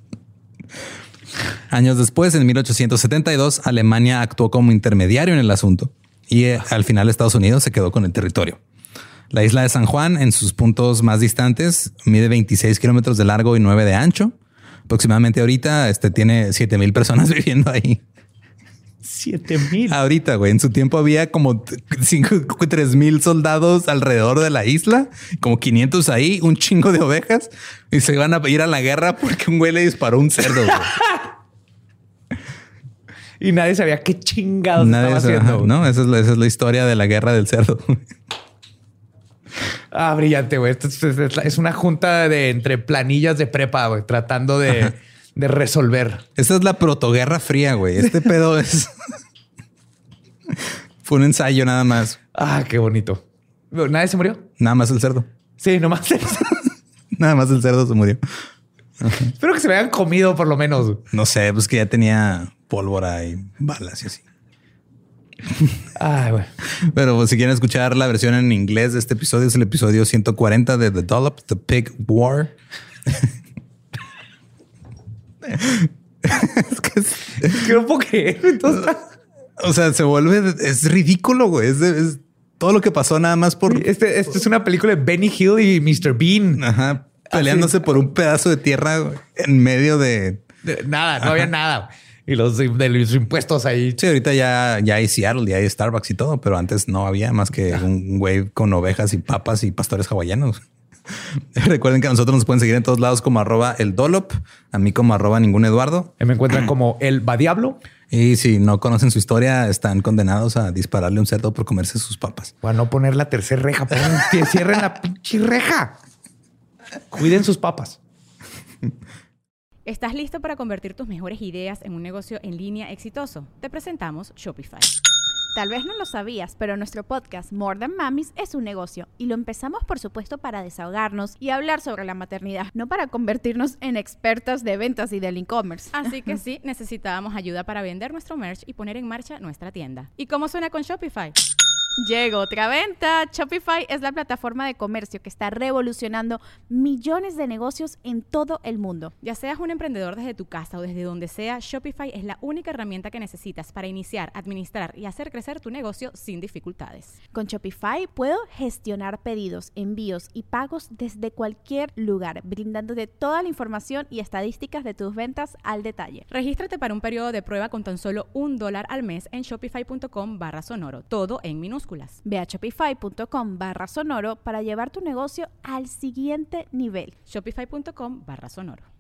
Años después, en mil ochocientos setenta y dos, Alemania actuó como intermediario en el asunto y eh, al final Estados Unidos se quedó con el territorio. La isla de San Juan, en sus puntos más distantes, mide veintiséis kilómetros de largo y nueve de ancho. Aproximadamente ahorita este, tiene siete mil personas viviendo ahí. Siete mil. Ahorita, güey. En su tiempo había como tres mil soldados alrededor de la isla, como quinientos ahí, un chingo de ovejas y se iban a ir a la guerra porque un güey le disparó un cerdo. Güey. Y nadie sabía qué chingados Nadie estaba sabe, haciendo. ajá, no, esa es, la, esa es la historia de la guerra del cerdo. Ah, brillante, güey. Esto es, es, es una junta de entre planillas de prepa, güey, tratando de, de resolver. Esa es la protoguerra fría, güey. Este pedo es... Fue un ensayo nada más. Ah, qué bonito. ¿Nadie se murió? Nada más el cerdo. Sí, nomás. Nada más el cerdo se murió. Ajá. Espero que se me hayan comido por lo menos. No sé, pues que ya tenía pólvora y balas y así. Ay, güey. Pero pues, si quieren escuchar la versión en inglés de este episodio, es el episodio ciento cuarenta de The Dollop, The Pig War. es que es, Es que no puedo creer. Entonces, o sea, se vuelve, es ridículo, güey. Es, es todo lo que pasó nada más por este, este es una película de Benny Hill y mister Bean. ajá, peleándose por un pedazo de tierra güey, en medio de... De, nada, no Ajá. había nada. Y los de los impuestos ahí. Sí, ahorita ya, ya hay Seattle, ya hay Starbucks y todo, pero antes no había más que un güey con ovejas y papas y pastores hawaianos. Recuerden que a nosotros nos pueden seguir en todos lados como arroba el Dollop, a mí como arroba ningún Eduardo. Me encuentran como el Badiablo. Y si no conocen su historia, están condenados a dispararle un cerdo por comerse sus papas. O a no poner la tercera reja. Ponen, que cierren la pinche reja. Cuiden sus papas. ¿Estás listo para convertir tus mejores ideas en un negocio en línea exitoso? Te presentamos Shopify. Tal vez no lo sabías, pero nuestro podcast More Than Mamis es un negocio y lo empezamos por supuesto para desahogarnos y hablar sobre la maternidad, no para convertirnos en expertas de ventas y del e-commerce. Así que sí, necesitábamos ayuda para vender nuestro merch y poner en marcha nuestra tienda. ¿Y cómo suena con Shopify? Llegó otra venta. Shopify es la plataforma de comercio que está revolucionando millones de negocios en todo el mundo. Ya seas un emprendedor desde tu casa o desde donde sea, Shopify es la única herramienta que necesitas para iniciar, administrar y hacer crecer tu negocio sin dificultades. Con Shopify puedo gestionar pedidos, envíos y pagos desde cualquier lugar, brindándote toda la información y estadísticas de tus ventas al detalle. Regístrate para un periodo de prueba con tan solo un dólar al mes en shopify.com barra sonoro, todo en minúsculas. Ve a shopify.com barra sonoro para llevar tu negocio al siguiente nivel. Shopify.com barra sonoro.